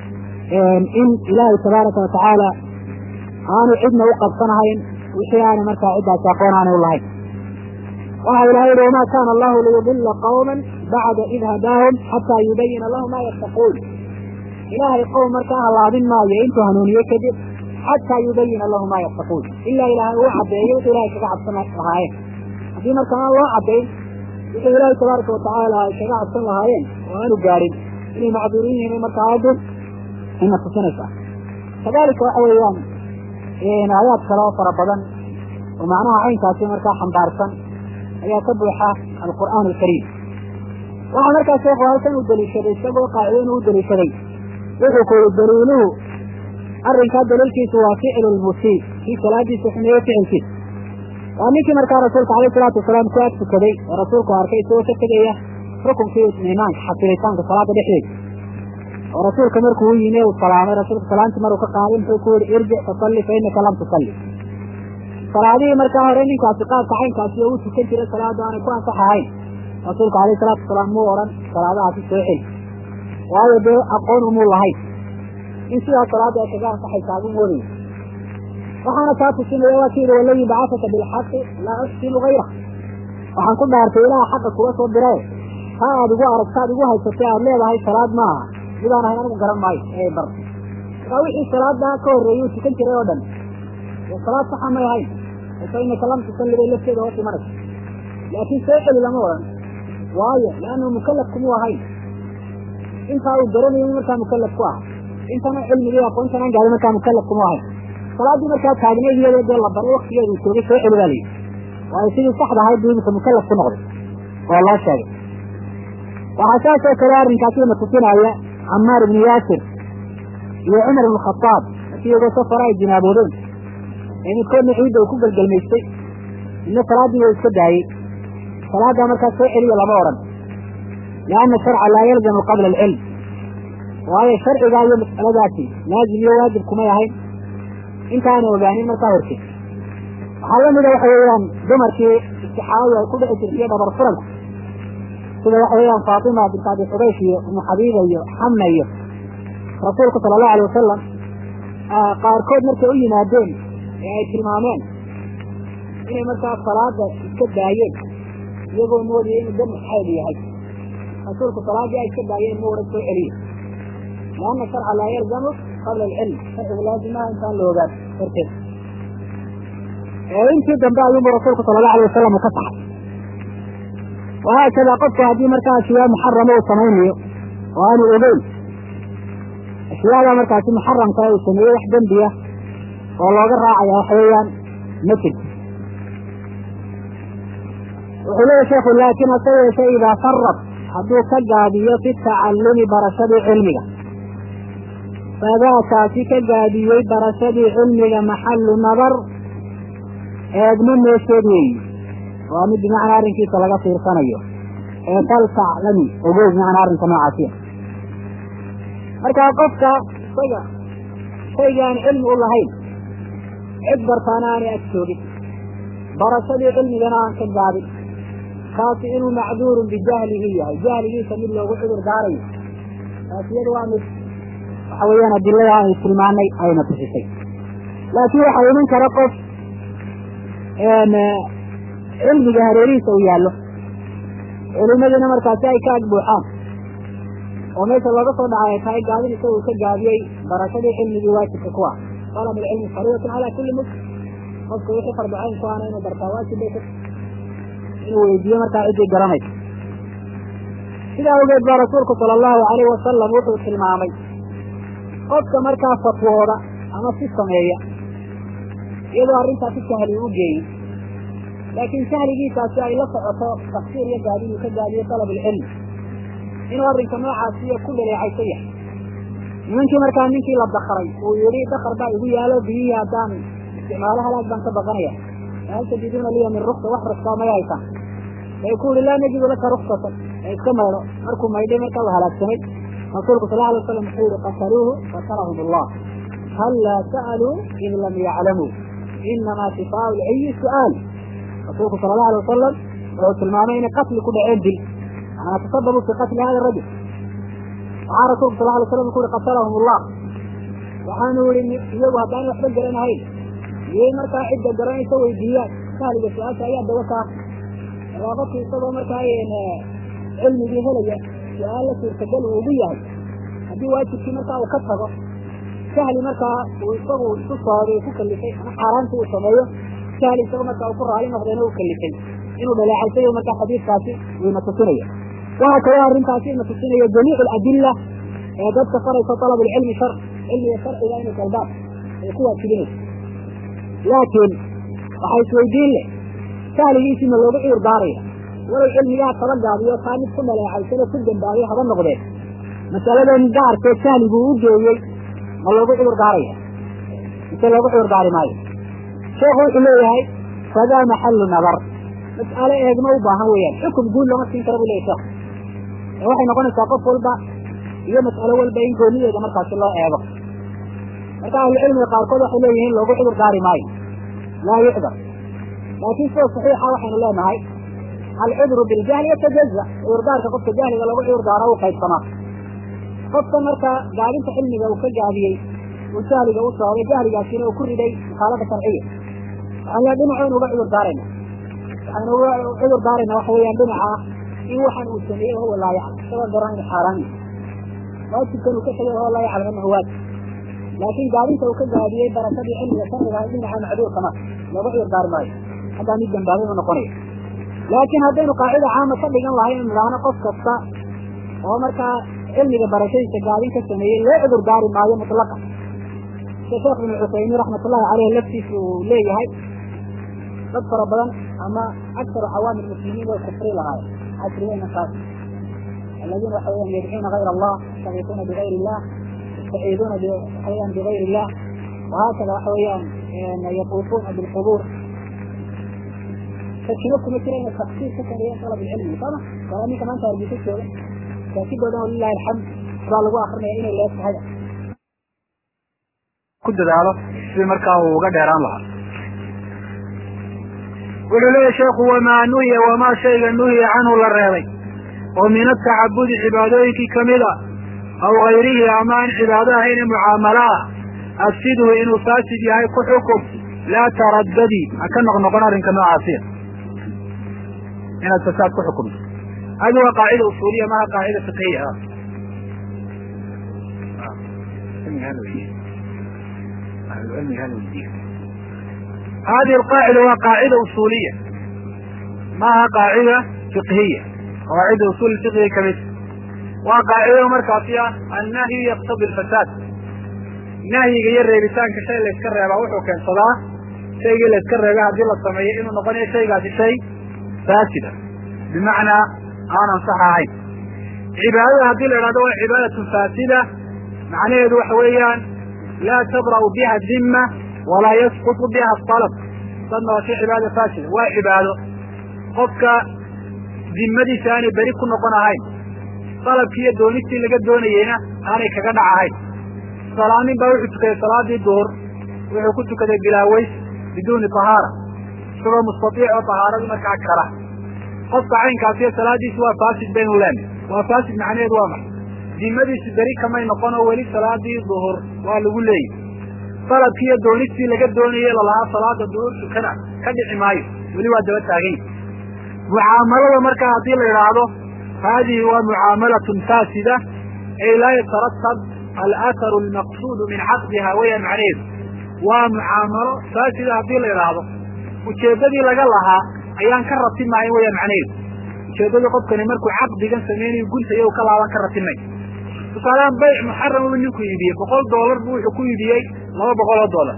in ilaahay tabaaraka watacaala aanu cidna u qabsanahayn wixii aanay markaa ciddaasi aqoon aanay u lahayn waxa ilahay yihi wamaa kaana allahu liyudila qawman bacda id hadaahum xataa yubayina lahum maa yattaquun ilaahay qowm markaa halaabin maayo intuu hanuuniye kadib xataa yubayina lahum maa yattaquun ilaa ilaahay uu caddeeyo wuxuu ilahay kaga cabsan lahaayeen haddii marka aan loo caddayn wuxuu ilaahay tabaaraka watacaala ay kaga cabsan lahaayeen oo aanu gaadhin inay macduuriin yihiin marka aayaddu ina tusinaysaa kadalika waxa weeyaan aayaad kale oo fara badan oo macnaha caynkaasi markaa xambaarsan ayaa ka buuxa alqur'aan alkariim waxaa markaa sheekhu halkan u daliishaday isagoo qaacido inuu u daliishaday wuxuu ku yihi daliiluhu arrinkaa daliilkiisu waa ficlu lmusii kii salaadiisa xumeeye ficilkiisa waa ninkii markaa rasuulka alayh isalaatu wasalaam ku ag tukaday oo rasuulku arkay isagoo ka tegaya rukunkii itminaanka xasilitaanka salaada dhexdeeda oo rasuulka markuu u yimi uu salaamay rasuulka salaantii maruu ka qaaday muxuu ku yihi irjic fasalli fa inaka lam tusalli salaadihii markaa hore ninkaasi qaabka caynkaasi oo u tukan jiray salaada aanay ku ansax ahayn rasuulku alayh salaatu wasalaam muu odhan salaadahaasi soo xeli waayo dee aqoon umuu lahayn in sidaa salaada ay kaga ansaxaysaa buu moodaya waxaana taa tusinaya waa kii yihi waladii bacasaka bilxaqi laa uxsinu gayra waxaan ku dhaartay ilaaha xaqa kuga soo dirae taa aad igu aragtaad igu haysatay aad leedahay salaad maaha midaan ahayn anigu garan maayo ee bar markaa wixii salaadaa ka horreeyey uu tukan jiray oo dhan ee salaad saxa may ahayn fa inaka lam tusalli bay lafteeda hoos imanaysa laakiin soo celi lama odhan waayo leannahu mukallaf kumuu ahayn intaa uu garanayo markaa mukallaf ku ah intana cilmigii aqoontan aan gaadin markaa mukallaf kumuu ahayn salaaddii markaa taagneed iyadoo dee la baray waktigeeda uu joogay soo celi baa layidhi ويصير صحبة هاي بيجي مكلف في نغض والله شيء وحساسة كرار من كثير متفقين على عمار بن ياسر وعمر بن الخطاب في يوم سفر أي جنابورين يعني كل عيد وكل الجلميستي إن صلاة دي ويسكدها صلاة مركز سحري ولا مورا لأن الشرع لا يلزم قبل العلم وهي الشرع قال يوم مسألة لازم يواجب كما يهين انت انا وبانين مركاوركي حالا مدى وحيوان دمركي استحاوة وكل اتركيه دبر فرنك كده وحيوان فاطمة بنت أبي حبيشي ام حبيبة حمى رسولك صلى الله عليه وسلم آه قال كود مركي اي نادين يعني تلمامين إنه مركا الصلاة يسكد عيين يقول موري إنه دم حالي هاي رسولك الصلاة جاء يسكد عيين موري السوئلين لأن الشرع لا يلزمه قبل العلم فإذا لازم ما إنسان له ذات فركز وإن كده بقى يوم رسولك صلى الله عليه وسلم وكفح وهكذا قلت هذه مركز أشياء محرمة وصنعيني وأنا أقول أشياء مركز محرم كاي وصنعي وحدا بيه والله قرر راعي وحيا مثل وحلو شيخ لكن أصير شيء إذا فرط حدو كالقادية في التعلم برشد علمك فذاك في كالقادية برشد علمك محل نظر من يشتري ومد معنى عارن كي تلقى في رسانيه تلسع لني وقوز معنى عارن كما عاسيه مركا قفك شيئا شيئا علم الله هين عبر فاناني أكتوري برشد علمك أنا عن كالقادي خاطئ معذور بجهله جهله سمير له عذر داري أسير وامد حويانا بالله عن السلماني أين تشيكي لكن حوينك رقف ان علم جهريري سويا له علمنا مركزي كاك بوحان ومثل الله صلى الله عليه وسلم قال لي سوي كجابي بركه علم روايه التقوى طلب العلم فريضه على كل مسلم قصد يحفر بعين سواء انه بركوات بيته انه يديه مركز جرامي كده وجد رسولك صلى الله عليه وسلم وحده في المعامل قد مركز فتوى انا في السمايه إذا أرنت في السهل يوجي لكن سهل جيتا سهل لصعطة تفسير يجاري وكجاري طلب العلم إن أرنت ما عاسية كل رعايتية منك مركان منك إلا الدخري ويريد دخر بقى يقول يا له بيه يا دام استعمالها لا أجبان تبغنية هل تجدون لي من رخصة وحرص ما يأيسا فيقول لا نجد لك رخصة كما أركم ما يدي مركا وهلا السمي رسولك صلى الله عليه وسلم يقول قتلوه قتلهم الله هل لا سألوا إن لم يعلموا إنما شفاء أي سؤال رسولك صلى الله عليه وسلم وقلت المعنى قتل كل عندي أنا أتصدر في قتل هذا الرجل وعلى رسولك صلى الله عليه وسلم يقول قتلهم الله وحانوا لن يوها بان يحبل جرين هاي يمركا عدة جرين يسوي ديات سهل بسؤال سيئة دوكا رابط يسوي مركا علمي دي هلية سؤال لك يرتجل وضيها هذه واجب في مركا وكتفه سهل مركا ويصبوا تصار وكلفين أنا حرام سوى السماية سهل يسوى مركا وقر عليه مغدانه وكلفين إنه بلاحسيه مركا حديث كاسي ومتصنية وهكذا أرين كاسي ومتصنية جميع الأدلة قد تفرق طلب العلم شرع علم يشرع إلى أن الباب يكون كبير لكن وحيث ويدين له سهل يسمى الوضع يرداريه ولو العلم لا ترجع بيه وكانت كل لا يحيثنا كل جنباريه هذا النقضين مسألة من دار كسهل بوجهه الوضع يرداريه مثل الوضع يرداري ماي شيخ إليه هاي فذا محل نظر مسألة يجمع وباهوية حكم قول له ما تنكرب إليه شخص وحي نقول نساقف والبا هي مسألة والبين قولية إذا مركز الله أعبق مركز العلم يقال كل واحد إليه لو بحضر داري ماي لا يقدر لكن سوى صحيحة وحين الله معي العذر بالجهل يتجزأ ويردار كقفت الجهل إذا لو بحضر داره وقيد سماء قفت مركز قاعدين تحلمي لو كجابيي وسالي لو صار جهل قاسينه وكل دي مخالفة شرعية أنا دمعين وبحضر دارنا أنا عذر دارنا وحويا دمعة إن وحن وسميه وهو لا يعلم سواء دراني حرامي واجب كانوا كشفوا وهو لا يعلم أنه واجب لكن قاعدين توكل هذه بركة علم يسمى هذه عن عدو كمان لو بحضر دار ماي هذا ميت جنبه من القرية لكن هذين قاعدة عامة صدق الله إن لا نقص قصة ومركا علم البركة قاعدين كسميه لا يعذر دار ماي مطلقا الشيخ ابن عثيمين رحمة الله عليه لفتي في ليه هاي تذكر بدن أما أكثر عوام المسلمين والكفر لها عشرين نقاط الذين وحيان يدعون غير الله يستغيثون بغير الله يستعيذون وحيان بغير الله وهكذا وحيان يطوفون بالقبور فكنوكم يترين التخصيص كان طلب العلم طبعا كلامي كمان تربيت الشغل فكيف بدأوا لله الحمد قال الله آخرنا إلى الله هذا كنت دعوة في مركه وقد يران لها قلوا لي شيخ وما نهي وما شيء نهي عنه للرياضي ومن التعبد عبادوك كاملة أو غيره أمان عبادها هنا معاملة أفسده إنه فاسد يهي كحكم لا ترددي أكن نغنقنا رنك ما عاصير إن الفساد كحكم هذه هو قاعدة أصولية ما قاعدة فقهية هذه القاعدة هو قاعدة أصولية ما قاعدة فقهية قواعد أصول الفقه كمثل وقاعدة مركزية النهي يقتضي الفساد نهي غير ريبتان كشيء اللي يتكرر يبقى وحو كان صلاة شيء اللي يتكرر يبقى عبد الله الصمية إنه نقني شيء قاعد شيء فاسدة بمعنى أنا انصحها عين عبادة هذه الإرادة عبادة فاسدة معناه يدو حويا لا تبرأ بها الذمة ولا يسقط بها الطلب صنع شيء عبادة فاسدة وعبادة قفك ذمتي ثاني بريك نقنا عين طلب كي دونيتي اللي قد دونينا أنا كقنع عين صلاة بوحدك صلاة الظهر وحكوتك بلاويس بدون طهارة سواء مستطيع وطهارة مكعكرة قصة عين كافية صلاة دي سواء فاسد بين ولان وفاسد معنى دوامع دي مدي سدري كما ينقونه ولي صلاة دي الظهر وقالوا لي طلب كي دونيتي لقد دوني لها صلاة الظهر شكرا كدع مايو ولي وادوات تاغين معاملة ومركة هذه الإرادة هذه هو معاملة فاسدة أي لا يترتب الأثر المقصود من عقدها وهي معنيه ومعاملة فاسدة هذه الإرادة وشيددي لقى لها أيان كرتين معي وهي معنيه شيددي قد كان يمركوا عقد كان سميني وقلت إيه وكلا على كرتين معي وصالان بيع محرم منكم يبيه بقول دولار بوحكو يبيه لا بقول دولار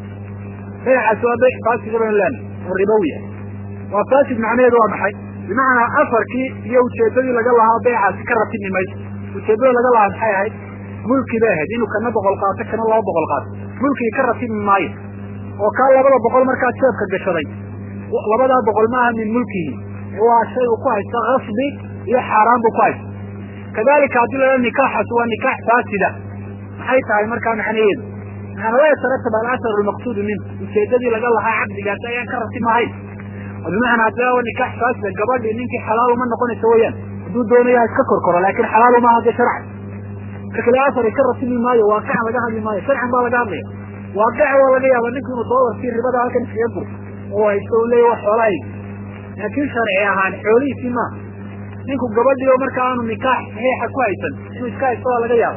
بيع سواء بيع فاسد من لان والربوية وفاسد معنيه دوا محي بمعنى أثر كي يو شيددي لقى لها بيع كرتين معي وشيددي لقى لها محي هاي ملكي باهد إنه كان بقول قاتل كان الله بقول قاتل ملكي كرتين معي وكان لبدا بقول مركز شابك الجشري لبدا بقول معها من ملكه هو شيء كويس غصبي يا حرام بكويس كذلك عدل النكاح سوى نكاح فاسدة حيث هاي مركز محنيين أنا لا يترتب على الأثر المقصود منه الشيطان لقى الله عبد قالت يا كرتين معي وبمعنى عدل النكاح فاسدة قبل إنك حلال ومن نكون سويا دون دونيها ككركرة لكن حلال وما هذا شرع لكن الأثر يكرتين الماء واقع لقاها الماء شرعا ما لقاها الماء واقع ولا يا ونكون متطور في الربا ده كان في يده هو يسوي لي وحولاي لكن شرعي عن حولي فيما نكون قبل يوم كانوا نكاح صحيح كويسا شو كاي سوا لقى يا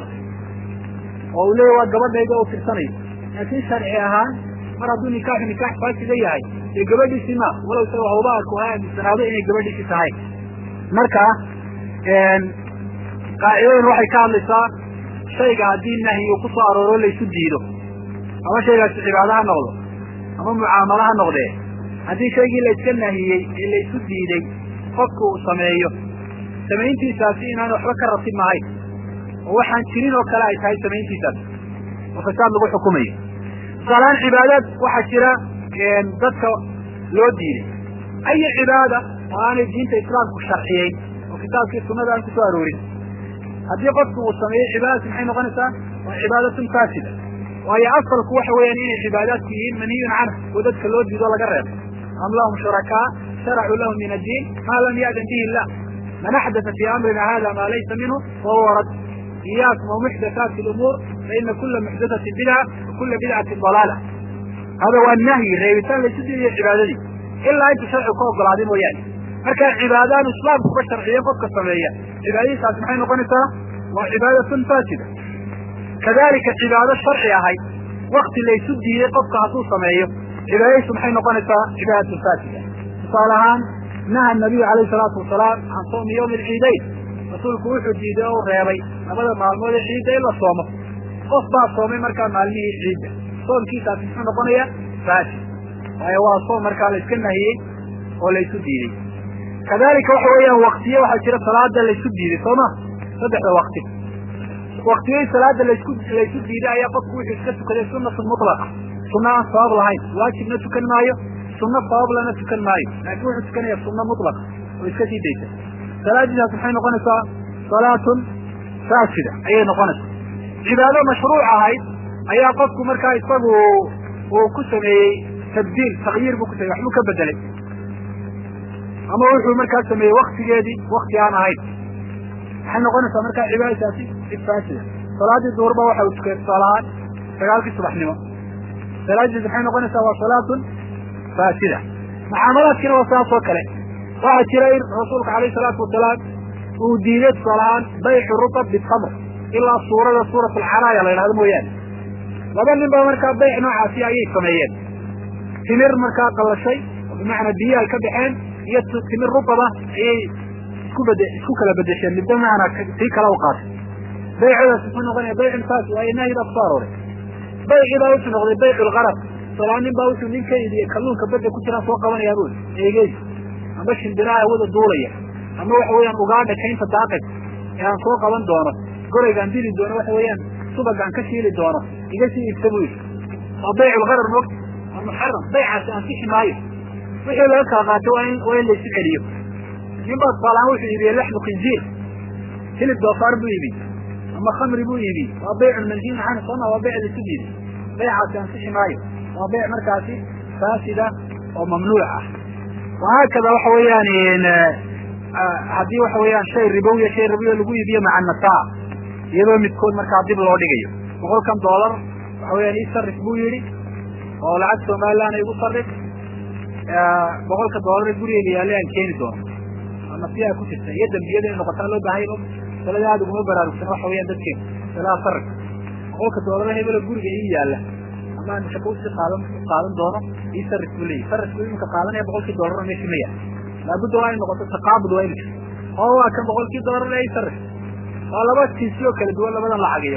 او لي وقبل ده يجوا في السنه لكن شرعي عن مرض نكاح نكاح فاسد زي هاي قبل فيما ولو سوى هواك وهاي السنادين قبل في صحيح marka een qaacido waxay ka hadlaysaa shayga hadii nahi uu ku soo arooro la isu diido ama shayga cibaadaha noqdo ama mucaamalaha noqde hadii shaygii la iska nahiyay ee la isu diiday qofku uu sameeyo sameyntiisaasi inaan waxba ka ratib maahay oo waxaan jirin oo kale ay tahay sameyntiisaas oo fasaad lagu xukumayo salaan cibaadad waxa jira een dadka loo diiday ay cibaada waana diinta islaamku sharciyay oo kitaabkii sunnada aan ku soo aroorin haddii qofku uu sameeyo cibaadad maxay noqonaysaa waa cibaadad faasida وهي أصل كوح وين إيه عبادات فيهن منهي عنه ودك اللود يدول قرر أم لهم شركاء شرعوا لهم من الدين ما لم يأذن به الله من أحدث في أمرنا هذا ما ليس منه وهو رد إياكم ومحدثات في الأمور فإن كل محدثة بدعة وكل بدعة ضلالة هذا هو النهي غيبتان ليسدي العبادة دي إلا أنت شرع قوة العظيم ويعني هكذا عبادان إسلام كبشر عيان قد السمعية عبادية ساسمحين وقنسة وعبادة فاسدة كذلك العبادة الشرعية هاي وقت اللي يسدي قفك عطو سمعيه عبادة سمحين وقنسة عبادة فاسدة صالحان نهى النبي عليه الصلاة والسلام عن صوم يوم العيدين رسول كوح الجيدة والرياضي أبدا مع المولى العيدين إلا صومه قصبع صومي مركا معلمه العيدة صوم كيسا سمحين وقنية فاسد وهي هو صوم مركا لسكنة هي oo laysu diiday kadalika waxa weeyaan waktiye waxaa jira salaada laysu diiday sooma saddexda wakti waktiyey salaada laysku laysu diiday ayaa qofku wuxuu iska tukaday sunatun mutlaqa sunna aan sabab lahayn waajibna tukan maayo sunna sabab lana tukan maayo laakiin wuxuu tukanaya sunna mutlaqa oo iska sii daysa salaadiisaas maxay noqonaysaa salaatun faasida ayay noqonaysaa cibaado mashruuc ahayd ayaa qofku markaa isagu uu ku sameeyey tabdiil takyiir buu ku sameeyey waxbuu ka bedelay ama wuxuu markaa sameeyey waktigeedii wakti aan ahayn waxay noqonaysaa markaa cibaadadaasi mid faasida salaadii duhurba waxa uu tukay tusaalahaan sagaalkii subaxnimo salaadiis maxay noqonaysaa waa salaatun faasida mucaamalaadkiina waa saas oo kale waxaa jira in rasuulka alayhi salaatu wasalaam uu diiday tusaalahaan baycu rutab bitamr ilaa suurada suurat alcaraaya la yidhahdo mooyaane laba nin baa markaa bayc noocaasi ayay sameeyeen timir markaa qallashay oo bimacnaa biyo ay ka baxeen iyo timir rutaba ayay isku bede isku kala bedesheen midba macnaa sii kala u qaatay baycadaas muxuu noqonaya baycun faasi waayo nahyi baa kusoo arooray baycii baa wuxuu noqday baycu lgarab salaa nin baa wuxuu nin ka iibiyey kalluunka badda ku jiraan soo qabanayaa buli eegey ama shimbiraha hawada duulaya ama waxa weeyaan ugaadha kaynta daaqay ee aan soo qaban doono goraygaan dili doono waxa weeyaan subagaan ka shiili doono iga sii iibsa buu yidhi waa baycu lgarar moog waa muxaram baycaasi ansixi maayo wixii laga kala qaatay waa in waa in laysu celiyo nin baa tusaalahaan wuxuu iibiyey laxmu khinziir hilib doofaar buu iibiyey ama khamri buu iibiyey waa baycun manhiin can sooma waa bayc laysu diiday baycaasi ansixi maayo waa bayc markaasi faasida oo mamnuuc ah wahaakada waxa weeyaan haddii waxa weeyaan shay ribowiya shay ribowiya lagu iibiyo maca nasaa iyadoo midkood markaa dib loo dhigayo boqolkan doolar waxa weyaan ii sarif buu yidhi oo lacag somalilan igu sarif boqolka doolar ee gurigeyga yaallay aan keeni doono ama si ay ku jirta iyo dambiyada inay noqotaa loo baahayno salada aada uguma baraarugsan waxa weeyaan dadkeena salaa sarif boqolka doolar hebela guriga ii yaalla ama aan shaqo usii qaadan qaadan doono ii sarif buu leeyahy sarifku iminka qaadanaya boqolkii doolar meesha ma yaal laabudda waa in noqoto taqaabud waa inu jirto oo waa kan boqolkii doolar ee ii sarif waa laba tiisiyoo kala duwan labadan lacagiyo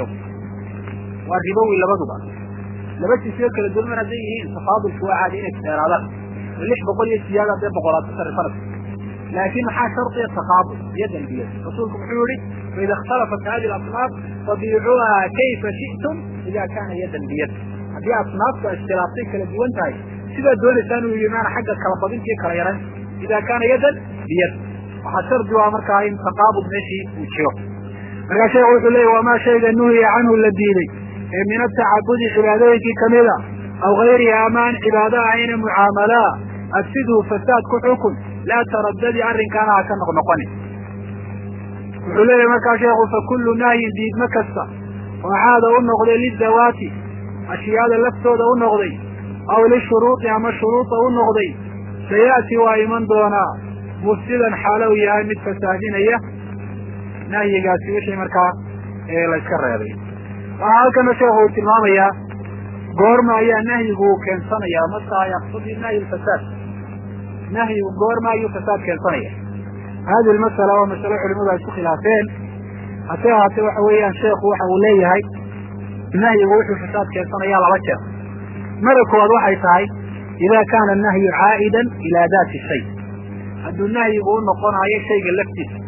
waa ribowi labaduba laba tiisiyoo kala duwan mar hadday yihiin tafaadulku waa caadi inay dheeraadaan lix boqol iyo siyaada hadday boqolaad ku sarifana laakiin maxaa shardiya taqaabud iyo dambiyad rasuulku muxuu yihi faida ikhtalafat hadihi alasnaaf fabiicuuha kayfa shi'tum ida kaana yadan biyad haddii asnaaftu ay iskhilaaftay kala duwan tahay sidaad doonaysaan uu yihi maana xagga kala badintii kala yaran ida kaana yadan biyad waxaa shardi waa markaa in taqaabud meeshii uu jiro markaa sheekhu wuxuu leeyay wamaa shayga nuhiya canhu la diiday ee min atacabudi cibaadooyinkii kamida aw gayrihi amaan cibaado ahayna mucaamalaa afsidhu fasaad ku xukun laa taradadi arrinkaana ha ka noqnoqonin wuxuu leeyahay markaa sheekhu fakullu nahyin diidmo kasta oo caada u noqday lidawaati ashyaada laftooda u noqday aw lishuruudi ama shuruuda u noqday saya'ti waa iman doonaa mufsidan xaalo u yahay mid fasaadinaya nahyigaasi wixii markaa layska reebay waxaa halkana sheekhu uu tilmaamayaa goorma ayaa nahyigu uu keensanaya mataa yaqtadi nahyi lfasaad nahyigu goorma ayuu fasaad keensanaya hadi lmasala waa masalo culimadu ay isku khilaafeen hase ahaatee waxa weeyaan sheekhu waxa uu leeyahay nahyigu wuxuu fasaad keensanaya laba jeer mara koowaad waxay tahay ida kaana nahyu caa'idan ilaa daati shay hadduu nahyigu u noqonayo shayga laftiisa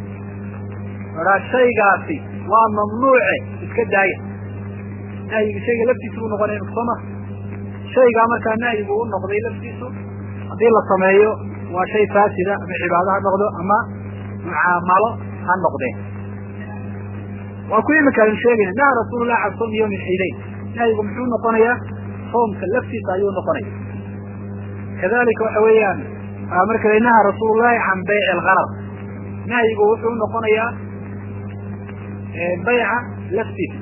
oraa shaygaasi waa mamnuuce iska daaya nahyiga shayga laftiisa u noqonaya sooma shaygaa markaa nahyigu u noqday laftiisu haddii la sameeyo waa shay faasida ama cibaado ha noqdo ama mucaamalo ha noqdeen waa ku imika aynu sheegayna naha rasuulullah can sawmi yawmi alciidayn nahyigu muxuu noqonayaa soomka laftiisa ayuu noqonaya kadalika waxa weeyaan marka naha rasuulullahi can bayci algarar nahyigu wuxuu noqonayaa bayca laftiisa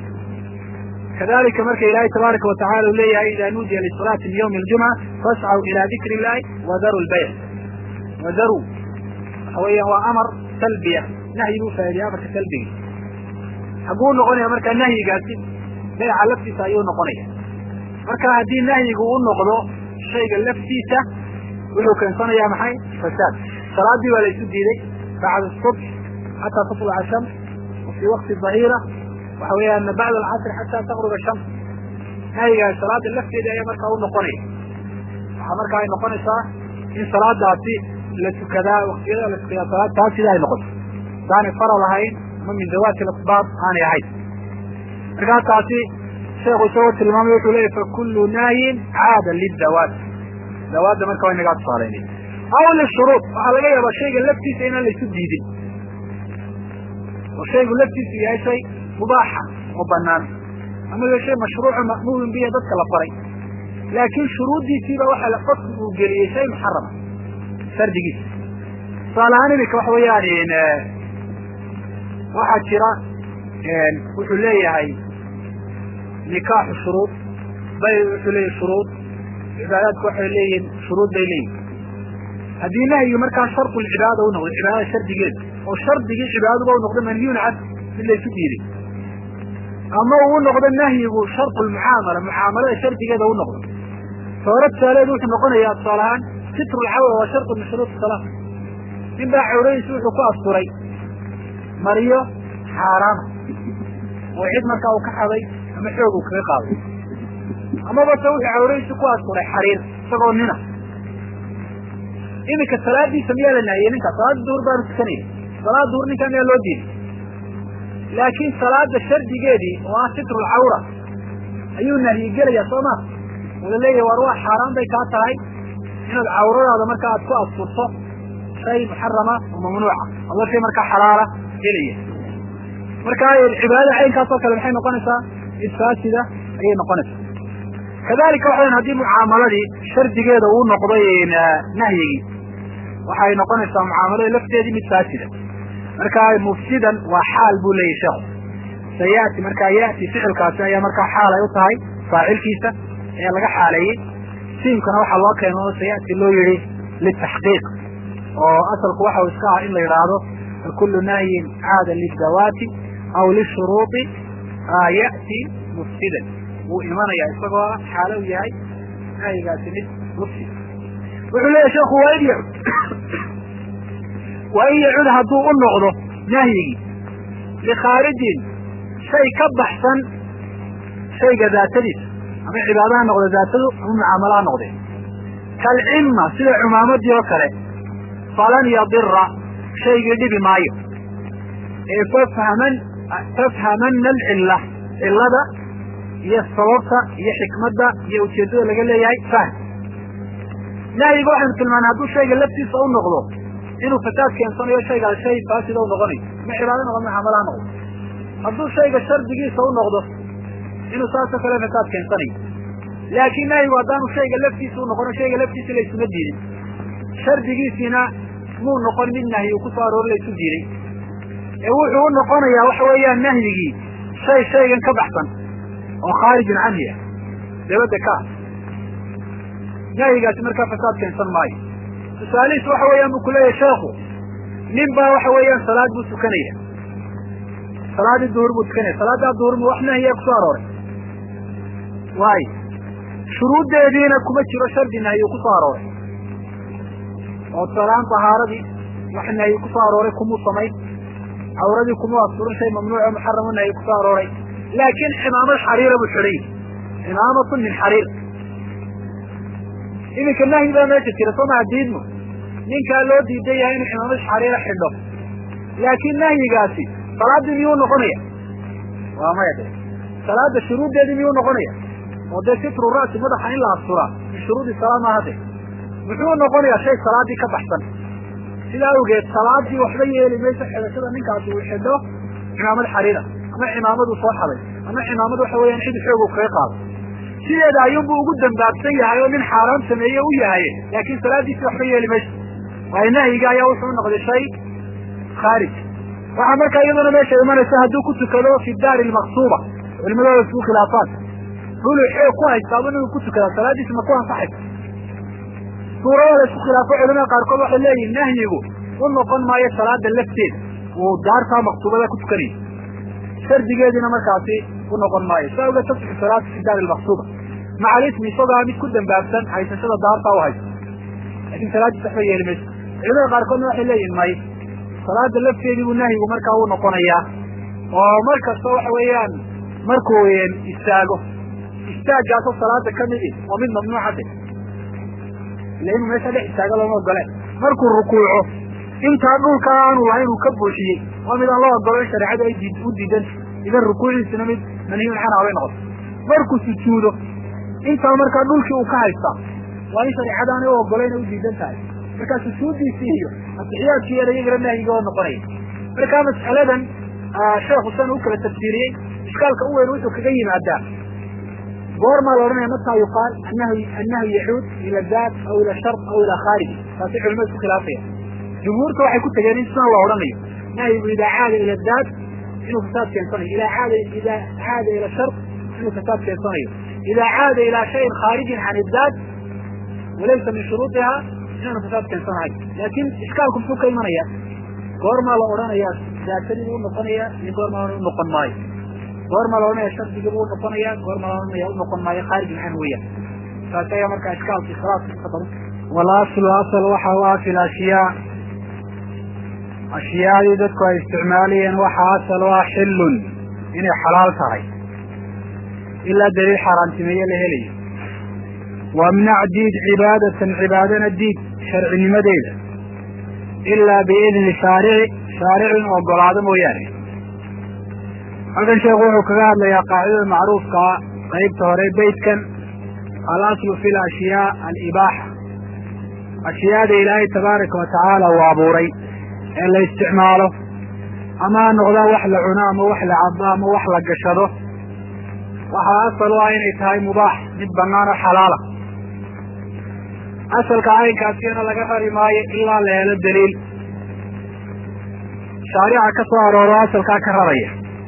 kadalika marka ilaahay tabaaraka watacala u leeyahay ida nuudiya lisalaati min ywmi aljumca fascaw ila dikri illahi wadaru lbayc wadaru waxa weeyaan waa amar salbiya nahyi buu faaidaya amarka salbiga haguu noqonaya markaa nahyigaasi bayca laftiisa ayuu noqonaya marka haddii nahyigu u noqdo shayga laftiisa wuxuu keensanayaa maxay fasaad salaadii waa laysu diiday bacda subx xataa tatluca shams wafii waqti dahira waxa weeyaan bacda alcasr xataa taqruba shams nahyigaas salaada lafteeda ayaa markaa u noqonaya waxaa markaa ay noqonaysaa in salaadaasi la tukadaa waktiyada la tukadaa salaad taas sida ay noqoto saanay faral ahayn ama min dawaati alasbaab aanay ahayn markaa taasi sheekhu isagoo tilmaamay wuxuu leeyahy fakullu naayin caada lidawaat dawaadda marka waa inagaa tusaalaynay aw lishuruud waxaa laga yaabaa shayga laftiisa inaan laysu diidin oo shaygu laftiisu yahay shay mubaaxa oo banaan ama ya shay mashruuco ma'muumin bihi dadka la faray laakiin shuruuddiisiiba waxa qofku uu geliyey shay muxarama shardigiisa tusaale ahaan iminka waxa weeyaan waxaa jira wuxuu leeyahay nikaaxu shuruud bay wuxuu leeyahay shuruud cibaadaadku waxay leeyihin shuruud bay leeyihin haddii nahyi markaa shardu lcibaada u noqdo cibaadada shardigeeda oo shardigii cibaadaduba u noqdo manhiyun can mid laysu diiday ama uu noqdo nahyigu shardu lmucaamala mucaamalada shardigeeda u noqdo soora tusaaleedu wuxuu noqonayaa tusaale ahaan sitru lcawra waa shardu min shuruud salaa nin baa cawradiisa wuxuu ku asturay mariyo xaaraama oo cid markaa uu ka xaday ama xoog uu kaga qaaday amaba se wuxuu cawradiisa ku asturay xariir isagoo nina iminka salaadiisa miyaa la nahiyey ninka salaada duhur baanu tukanaya salaada duhur ninkaa miyaa loo diiday laakiin salaada shardigeedii oo ah sitru lcawra ayuu nahyi gelayaa soo ma wala leeyahay war waa xaaraan bay kaa tahay inaad cawradaada marka aad ku asturto shay muxarama oo mamnuuca aba shay markaa xalaala gelaya marka cibaadada caynkaas oo kale maxay noqonaysaa mid faasida ayay noqonaysaa kadalika waxaweyan haddii mucaamaladii shardigeeda uu noqday nahyigii waxay noqonaysaa mucaamalada lafteedii mid faasida marka mufsidan waa xaal buu leeyahy sheekhu sayati markaa yati ficilkaasi ayaa markaa xaal ay u tahay faacilkiisa ayaa laga xaaleeyey siimkana waxaa loo keeno oo sayati loo yihi litaxqiiq oo asalku waxa iska ah in la yidhaahdo fakulu nahyin caada lidawaati aw lishuruuطi yati mufsidan wuu imanaya isagoo xaalo u yahay nahyigaasi mid mufsid wuxuu leeyahy sheekhu waa in yacud waa in yacud hadduu u noqdo nahyigii likhaarijin shay ka baxsan shayga daatadiisa ama cibaada ha noqdo daatadu ama mucaamalo ha noqdee kalcima sida cumaamadii oo kale falan yadira shaygii dhibi maayo ee fafhaman fafhamana alcilla cillada iyo sababta iyo xikmadda iyo ujeeddada laga leeyahay fahm nahyiga waxaynu tilmaanay hadduu shayga laftiisa u noqdo inuu fasaad keensanayo shaygaas shay faasida u noqonayo ma cibaado noqdo mucaamala ha noqdo hadduu shayga shardigiisa u noqdo inuu saasoo kale fasaad keensanayo laakiin nahyigu haddaanu shayga laftiisa u noqono shayga laftiisa laysuma diidin shardigiisiina muu noqon mid nahyi uu kusoo aroori laysu diiday ee wuxuu u noqonayaa waxa weeyaan nahyigii shay shaygan ka baxsan oo khaarijun canhi ah dabadda ka ah nahyigaasi markaa fasaad keensan maayo tusaalihiis waxa weeyaan buu kuleeyahay sheekhu nin baa waxa weeyaan salaad buu tukanaya salaadii duhur buu tukanaya salaaddaa duhur mu wax nahyiyaa kusoo arooray waayo shuruuddeediina kuma jiro shardi nahyi uu kusoo arooray oo tusaalahaan tahaaradii wax nahyi kusoo arooray kumuu samayn cawradii kumuu asturin shay mamnuuco muxaramu nahyi kusoo arooray laakiin cimaamad xariira buu xidhay cimaamatun min xariir iminka nahyi baa meesha jira soo maha diidmo ninkaa loo diidan yahay inuu cimaamad xariira xidho laakiin nahyigaasi salaaddii miyuu noqonaya waa maya de salaada shuruuddeedii miyuu noqonaya oo dee sitru ra'si madaxa in la asturaa min shuruudi salaa maaha de muxuu noqonayaa shay salaadii ka baxsan sidaa awgeed salaadii waxba yeeli mayso xidhashada ninkaasi uu xidho cimaamad xariira ama cimaamadu soo xaday ama cimaamad waxa weeyaan cid xoog uu kaga qaado sideeda ayuunbuu ugu dambaabsan yahay oo nin xaaraan sameeye u yahay laakiin salaadiisi waxba yeeli mayso waayo nahyiga ayaa wuxuu noqday shay khaarij waxaa markaa iyaduna meesha imanaysa hadduu ku tukado fi daari lmaqsuuba culimadooda isku khilaafaan dhulu xoog ku haystaaba inuu ku tukada salaadiisi ma ku ansaxaysa suurada la isku khilaafo culimada qaarkood waxay leeyihin nahyigu u noqon maayo salaada lafteeda uu daartaa maqsuubada ku tukanaya shardigeediina markaasi u noqon maayo saa ogeed tasixu salaatu fi daari lmaqsuuba maca alismi isagoo mid ku dambaabsan haysashada daartaa u haysto laakin salaadiis waxba yeeli mayso culimada qaarkoodna waxay leeyihin may salaada lafteedii buu nahyigu markaa u noqonayaa oo mar kasta waxa weeyaan markuu istaago istaaggaasoo salaada ka midi waa mid mamnuucade لأنه ما يسأل إحساق الله وقاله مركو الركوع انت أقول كان وعين وكبوشي ومن الله وقاله شرعات أيدي ودي إذا الركوع السنمي منهي عنها وين غض مركو سجوده انت مركا أقول شيء وكايستا وعين شرعات أنا وقالين ودي دنتاي مركا سجودي فيه التحيات فيه رأيك رمنا يقول نقرين مركا مسألة شيخ حسين وكلا التفسيرين إشكالك أول ويسو كغيم عدام غورما لورنا متى يقال أنه أنه يعود إلى الذات أو إلى الشرط أو إلى خارج فاتح المسك خلافية جمهورك واحد كنت جانين سنة الله ورمي نهي إذا عاد إلى الذات إنه فساد كينصني إذا عاد إذا عاد إلى الشرط إنه فساد كينصني إذا عاد إلى شيء خارج عن الذات وليس من شروطها إنه فساد كينصني لكن إشكالكم سوء كيمانية غورما لورنا يا ذاتني ونقنية لغورما ونقن غورما لورنا يا شرط يقول نقنية غورما لورنا يا نقن ماي خارج عن هوية فاتيا مركا إشكال في خلاص الخطر والأصل أصل وحوا في الأشياء أشياء ذاتك استعماليا وحاصل وحل إني حلال تهي إلا دليل حرامتمية لهلي ومنع ديد عبادة عبادنا الديد شرع مدينة إلا بإذن شارع شارع وقرادة موياني هذا الشيء هو كذا يا قاعدة معروف كقريب تهري بيت كان الأصل في الأشياء الإباحة أشياء إلهي تبارك وتعالى وابوري إلا استعماله أما نغضا وحل عنام وحل عظام وحل قشده وحا أصل وعين إتهاي مباح من بنان حلالة أصل كعين كاسينا لقفر ماي إلا ليلة الدليل شارع كسوار وراسل كاكررية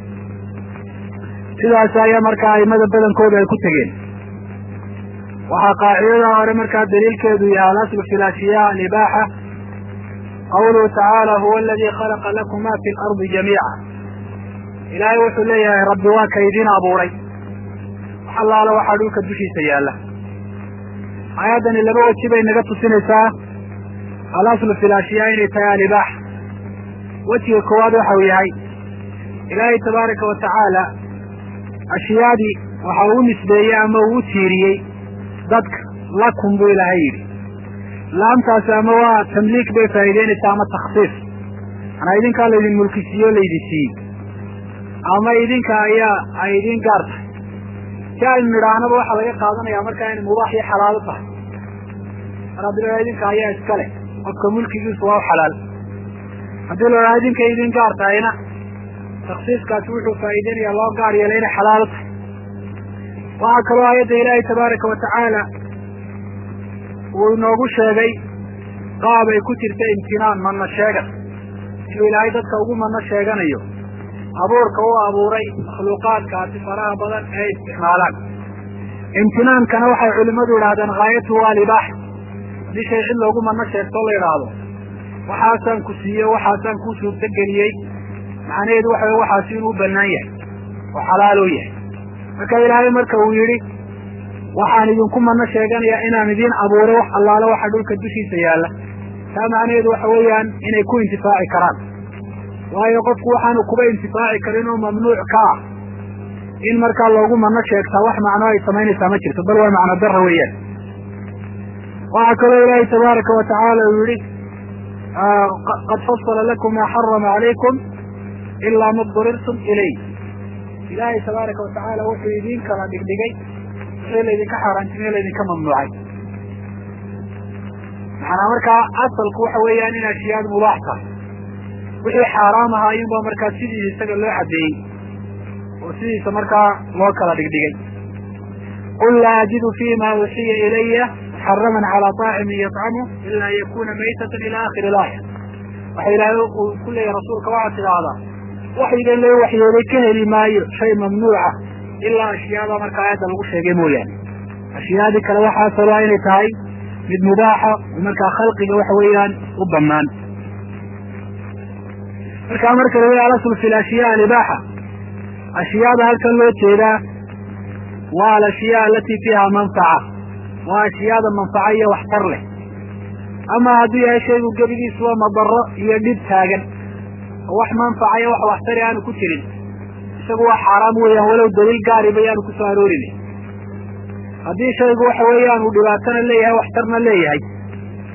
إذا سايا مركا أي مدى بدن كود الكتغين وحا قاعدة ورمركا الدليل كيدو يا الأصل في الأشياء الإباحة قوله تعالى هو الذي خلق لكم ما في الأرض جميعا إلهي وحل لي يا رب واكيدين أبوري وحلال وحلوك الدشي سيالة آيادا اللي بوت شبه نقط السنساء الأصل في الأشياء نتايا الإباحة وجه الكواد وحويهي إلهي تبارك وتعالى أشياء دي وحاول نسبيا موتيري ضدك لكم بو إلهي لامتاس أموا تمليك بفايدين تام التخصيص أنا إذن كان لذين ملكسيو ليدسي أما إذن كايا أيدين قارت كان مرانا بوحا لغا قادنا يا أمر كان مباحي حلالته أنا أدري إذن كايا إسكالي وكا ملكي سواء حلال أدري إذن كايدين قارت أينا تخصيص كاتوحو فايدين يا الله قار يلين حلالته وعكروا آيات إلهي تبارك وتعالى ونوغو شاقي قابي كترت امتنان من الشاقة إنه إلهي دادك وقو من الشاقان أيو أبورك هو أبوري مخلوقات كاتي فراها بضان أي استحمالات امتنان كان وحي علماء لهذا غايته والإباح دي شيء إلا وقو من الشاقة طول إرادو وحاسان كسية وحاسان كسو تقليي معنى يدو وحي وحاسينه بناية وحلالوية فكا إلهي مركو يري waxaan idinku mana sheeganayaa inaan idin abuuray wax allaala waxa dhulka dushiisa yaala taa macnaheedu waxa weeyaan inay ku intifaaci karaan waayo qofku waxaanu kuba intifaaci karin oo mamnuuc ka ah in markaa loogu mana sheegtaa wax macno ay samaynaysaa ma jirto bal waa macno darra weeyaan waxa kaloo ilaahay tabaaraka wa tacaala uu yidhi qad fasala lakum maa xarama calaykum ilaa ma durirtum ilay ilaahay tabaaraka wa tacaala wuxuu idin kala dhigdhigay لذلك حرانتمي لذلك ممنوعي معنا مركا أصلك وحويا أننا أشياء مباحة وحي حرامها ينبا مركا سيدي يستقل له حدين وسيدي سمركا موكلا دقدقين قل لا أجد فيما وحي إلي محرما على طاعم يطعمه إلا يكون ميتة إلى آخر الآية وحي لا كل يا رسولك وعد هذا وحي إلي وحي إليك لما شيء ممنوعة إلا أشياء مركايات الغشة جمولين أشياء ذيك الوحى سرائن تاي من مباحة ومركا خلقي وحويان وبمان مركا مركا لوي على أصل في الأشياء الإباحة أشياء هل كان له تيدا والأشياء التي فيها منفعة وأشياء منفعية واحتر له أما هذه شيء قبل سوى مضرة يجد تاجن وح منفعية وح واحتر يعني كتير isagoo xaraam weeyaan walow daliil gaar ah bayaan ku soo aroorinay hadii shaygu waxa weeyaan uu dhibaatana leeyahay waxtarna leeyahay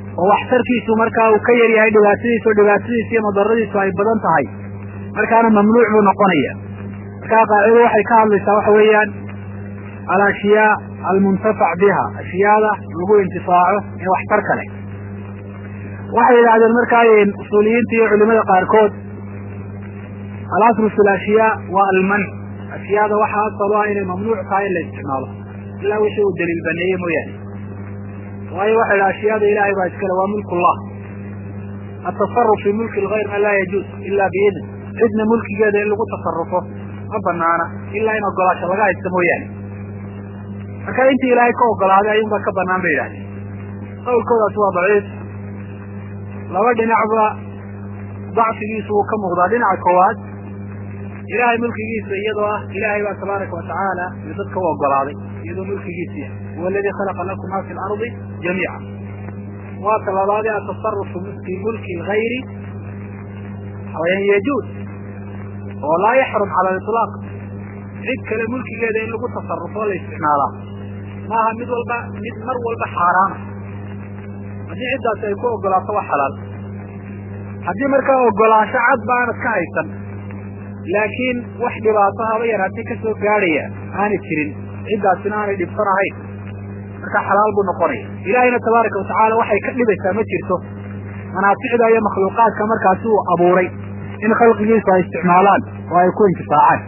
oo waxtarkiisu markaa uu ka yar yahay dhibaatadiisu dhibaatadiisu iyo madaradiisu ay badan tahay markaana mamnuuc buu noqonaya. markaa qaacidadu waxay ka hadlaysaa waxa weeyaan alashyaa almuntafac biha, ashyaada lagu intifaaco ee waxtarka leh. waxay yidhahdeen markaa usuuliyiinta iyo culimada qaarkood alaslu fi lashyaa waa almanc, ashyaada waxaa asal u ah inay mamnuuc tahay in la isticmaalo ilaa wixii uu daliil baneeye mooyaane. waayo waxa yidhaha ashyaada ilaahay baa iskale, waa mulk ullah. atasaruf fi mulki lgayr an laa yajuuz ila biidn, cidna mulkigeeda in lagu tasarufo ma banaana ilaa in ogolaasho laga haysta mooyaane. marka intii ilaahay ka ogolaaday ayuun baa ka banaan bay yidhahdeen. qawlkoodaas waa daciif. laba dhinacba dacfigiisu uu ka muuqdaa. dhinaca koowaad ilaahay mulkigiisa iyadoo ah ilaahay baa tabaaraka watacaala iyo dadka u ogolaaday iyadoo mulkigiisi ah, huwa aladii khalaqa lakum ma fi lardi jamiica. waa talabaadee atasarufu fi mulki lgayri xawayaan yajuuz oo laa yaxrum cala aliطlaaq. cid kale mulkigeeda in lagu tasarufo la isticmaalaa maaha mid walba mid mar walba xaaraana. haddii ciddaasi ay ku ogolaato waa xalaal. haddii markaa ogolaansho cad ba aanad ka haysan laakiin wax dhibaato haba yaraatay ka soo gaadhaya aanay jirin, ciddaasina aanay dhibsan ahayn, markaa xalaal buu noqonaya. ilaahayna tabaaraka watacaala waxay ka dhibaysaa ma jirto manaaficda iyo makhluuqaadka markaasi uu abuuray in khalqigiisa ay isticmaalaan oo ay ku intifaacaan.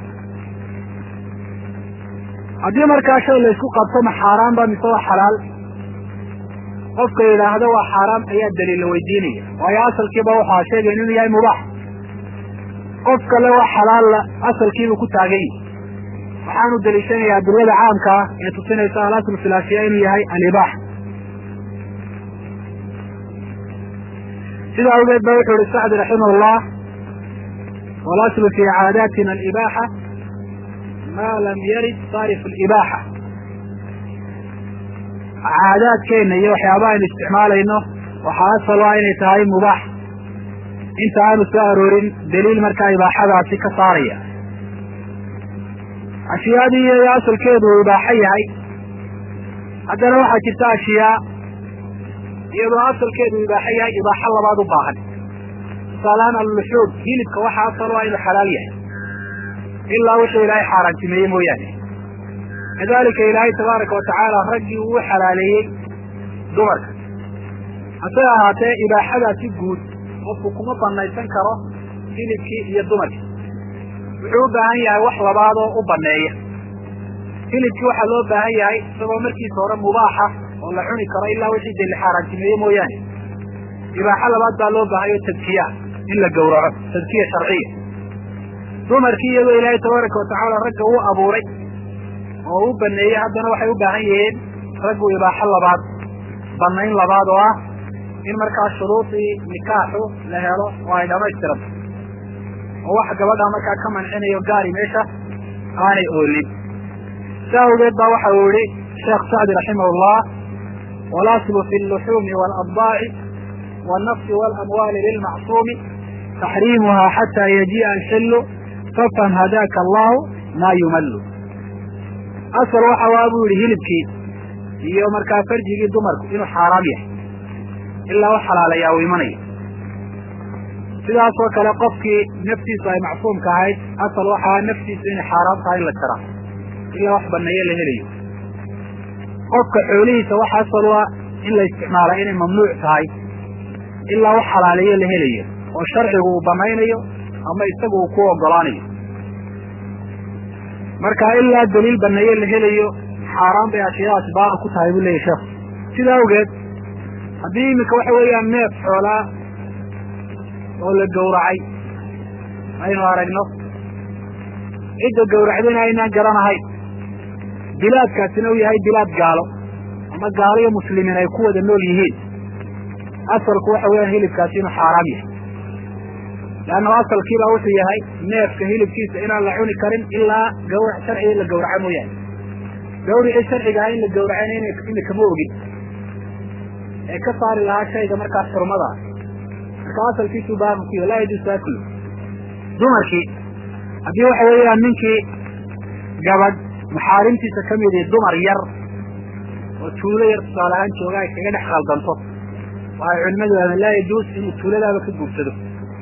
haddii markaa shay la isku qabto ma xaaraan ba mise waa xalaal, qofka yidhaahdo waa xaaraam ayaa daliil la weydiinaya, waayo asalkiiba waxaa sheegay inuu yahay mubaax. qof kale waa xalaalla asalkiibuu ku taagan yahi. waxaanu daliishanayaa adilada caamka ah ee tusinaysa alaslu fi lashyaa inuu yahay alibaaxa. sida awgeed ba wuxuu ihi sacdi raximah llah walaslu fi caadaatina alibaaxa maa lam yarid saarifu libaaxa. caadaadkeena iyo waxyaabaha aynu isticmaalayno waxaa asal ah inay tahay mubaax inta aanu soo aroorin daliil markaa ibaaxadaasi ka saaraya. ashyaadii iyo asalkeedu uu ibaaxo yahay, haddana waxaa jirta ashyaa iyadoo asalkeedu ibaaxo yahay ibaaxo labaad u baahan. tusaalahaan alluxuum, hilibka waxaa asal ah inuu xalaal yahay ilaa wuxuu ilaahay xaaraantimeeye mooyaane. kadalika ilaahay tabaaraka watacaala raggii uu xalaaleeyey dumarka. hase ahaatee ibaaxadaasi guud qofku kuma banaysan karo hilibkii iyo dumarkii. wuxuu u baahan yahay wax labaadoo u baneeya. hilibkii waxaa loo baahan yahay isagoo markiisa hore mubaaxa oo la cuni karo ilaa wixii dee la xaaraantimeeye mooyaane. ibaaxo labaad baa loo baahayo tadkiya in la gowraco, tadkiya sharciya. dumarkii iyadoo ilaahay tabaaraka watacaala ragga uu abuuray oo u baneeyey, haddana waxay u baahan yihiin raggu ibaaxo labaad, banayn labaad oo ah in markaa shuruudii nikaaxu la helo oo ay dhamaystiranto oo wax gabadha markaa ka mancinayo gaari meesha aanay oolin. saa awgeed baa waxa uu yihi sheekh sacdi raximah llah walaslu fi alluxuumi waaladaaci wannafsi waalamwaali lilmacsuumi taxriimuha xataa yajii'a alxillu fafham hadaaka allahu maa yumallu. asal waxa waa buu yihi hilibkii iyo markaa farjigii dumarku inuu xaaraam yahay ilaa wax xalaalayaa uu imanayo. sidaasoo kale qofkii naftiisu ay macsuumka ahayd asal waxaa naftiisu inay xaaraam tahay in la jaraa ilaa wax baneeye la helayo. qofka xoolihiisa waxa asal u ah in la isticmaala inay mamnuuc tahay ilaa wax xalaaleeye la helayo oo sharcigu uu banaynayo ama isagu uu ku ogolaanayo. marka ilaa daliil baneeye la helayo xaaraan bay ashyaadaasi baaqi ku tahay buu leeyahy sheekhu. sida awgeed haddii iminka waxa weeyaan neef xoolaa oo la gowracay aynu aragno, cidda gowracdayna aynaan garanahayn, bilaadkaasina uu yahay bilaad gaalo ama gaalo iyo muslimiin ay ku wada nool yihiin, asalku waxa weeyaan hilibkaasi inuu xaaraam yahay. leannahu asalkiibaa wuxuu yahay neefka hilibkiisa inaan la cuni karin ilaa gawrac sharciga in la gawraco mooyaane. gawricii sharciga ah in la gawracayna imikama ogin ee ka saari lahaa shayga markaas xurmada ah. marka asalkiisuu baaqi ku yahay laa yajuuzu aklu. dumarkii haddii waxa weeyaan ninkii gabadh maxaarimtiisa kamid dumar yar oo tuulo yar tusaale ahaan jooga ay kaga dhex khaldanto waxay culimadu yidhahdeen laa yajuus inuu tuuladaaba ka guursado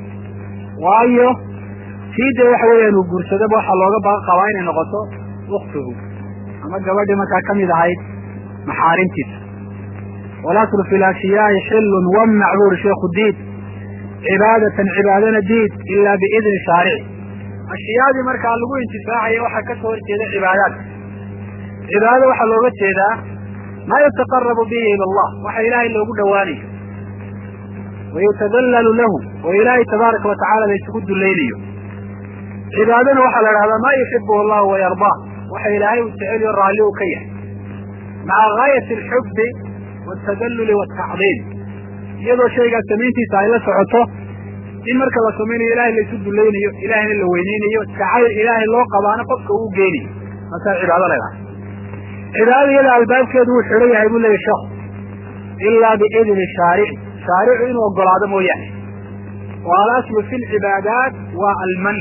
waayo tii dee waxa weeyaan uu guursadaba waxaa looga baqa qabaa inay noqoto uktuhu ama gabadhii markaa kamid ahayd maxaarimtiisa walaslu fi lashiyaai xilun wamnac buri sheikhu diid cibaadatan cibaadana diid ilaa biidni shaarici ashiyaadii markaa lagu intifaacaya waxaa ka soo horjeeda cibaadaadka cibaadada waxaa looga jeedaa maa yataqarabu bihi ila allah waxa ilaahay loogu dhowaanayo wayutadallalu lahu oo ilaahay tabaaraka watacala la isugu dulaynayo cibaadana waxaa la dhahdaa maa yuxibuhu allahu wayardaa waxa ilaahay uu jeceliyo raalli uu ka yahay maca gaayati alxubbi waltadalluli waltacdiim iyadoo shaygaas samayntiisa ay la socoto in marka la samaynayo ilahay la isu dulaynayo ilahayna la weyneynayo jacayl ilaahay loo qabaana qofka uu geenayo markaa cibaado leedahay cibaadada iyada albaabkeedu wuu xidhan yahay buu leeyahy sheekhu ilaa biidni shaarici shaaricu inuu ogolaado mooyaane wa alaslu fi lcibaadaat waa alman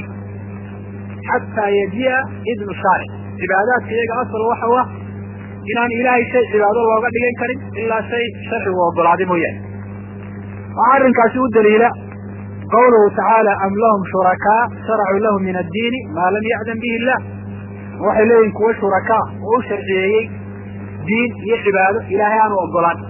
xataa yaji'a idnu shaaric cibaadaadka iyaga asal waxa u ah inaan ilaahay shay cibaado looga dhigan karin ilaa shay sharcigu ogolaaday mooyaane waxaa arrinkaasi u daliila qawluhu tacaala am lahum shurakaa sharacuu lahu min addiini maa lam ya'dan bihi illah waxay leeyihin kuwa shurakaa oo u sharciyeeyey diin iyo cibaado ilaahay aanu ogolaan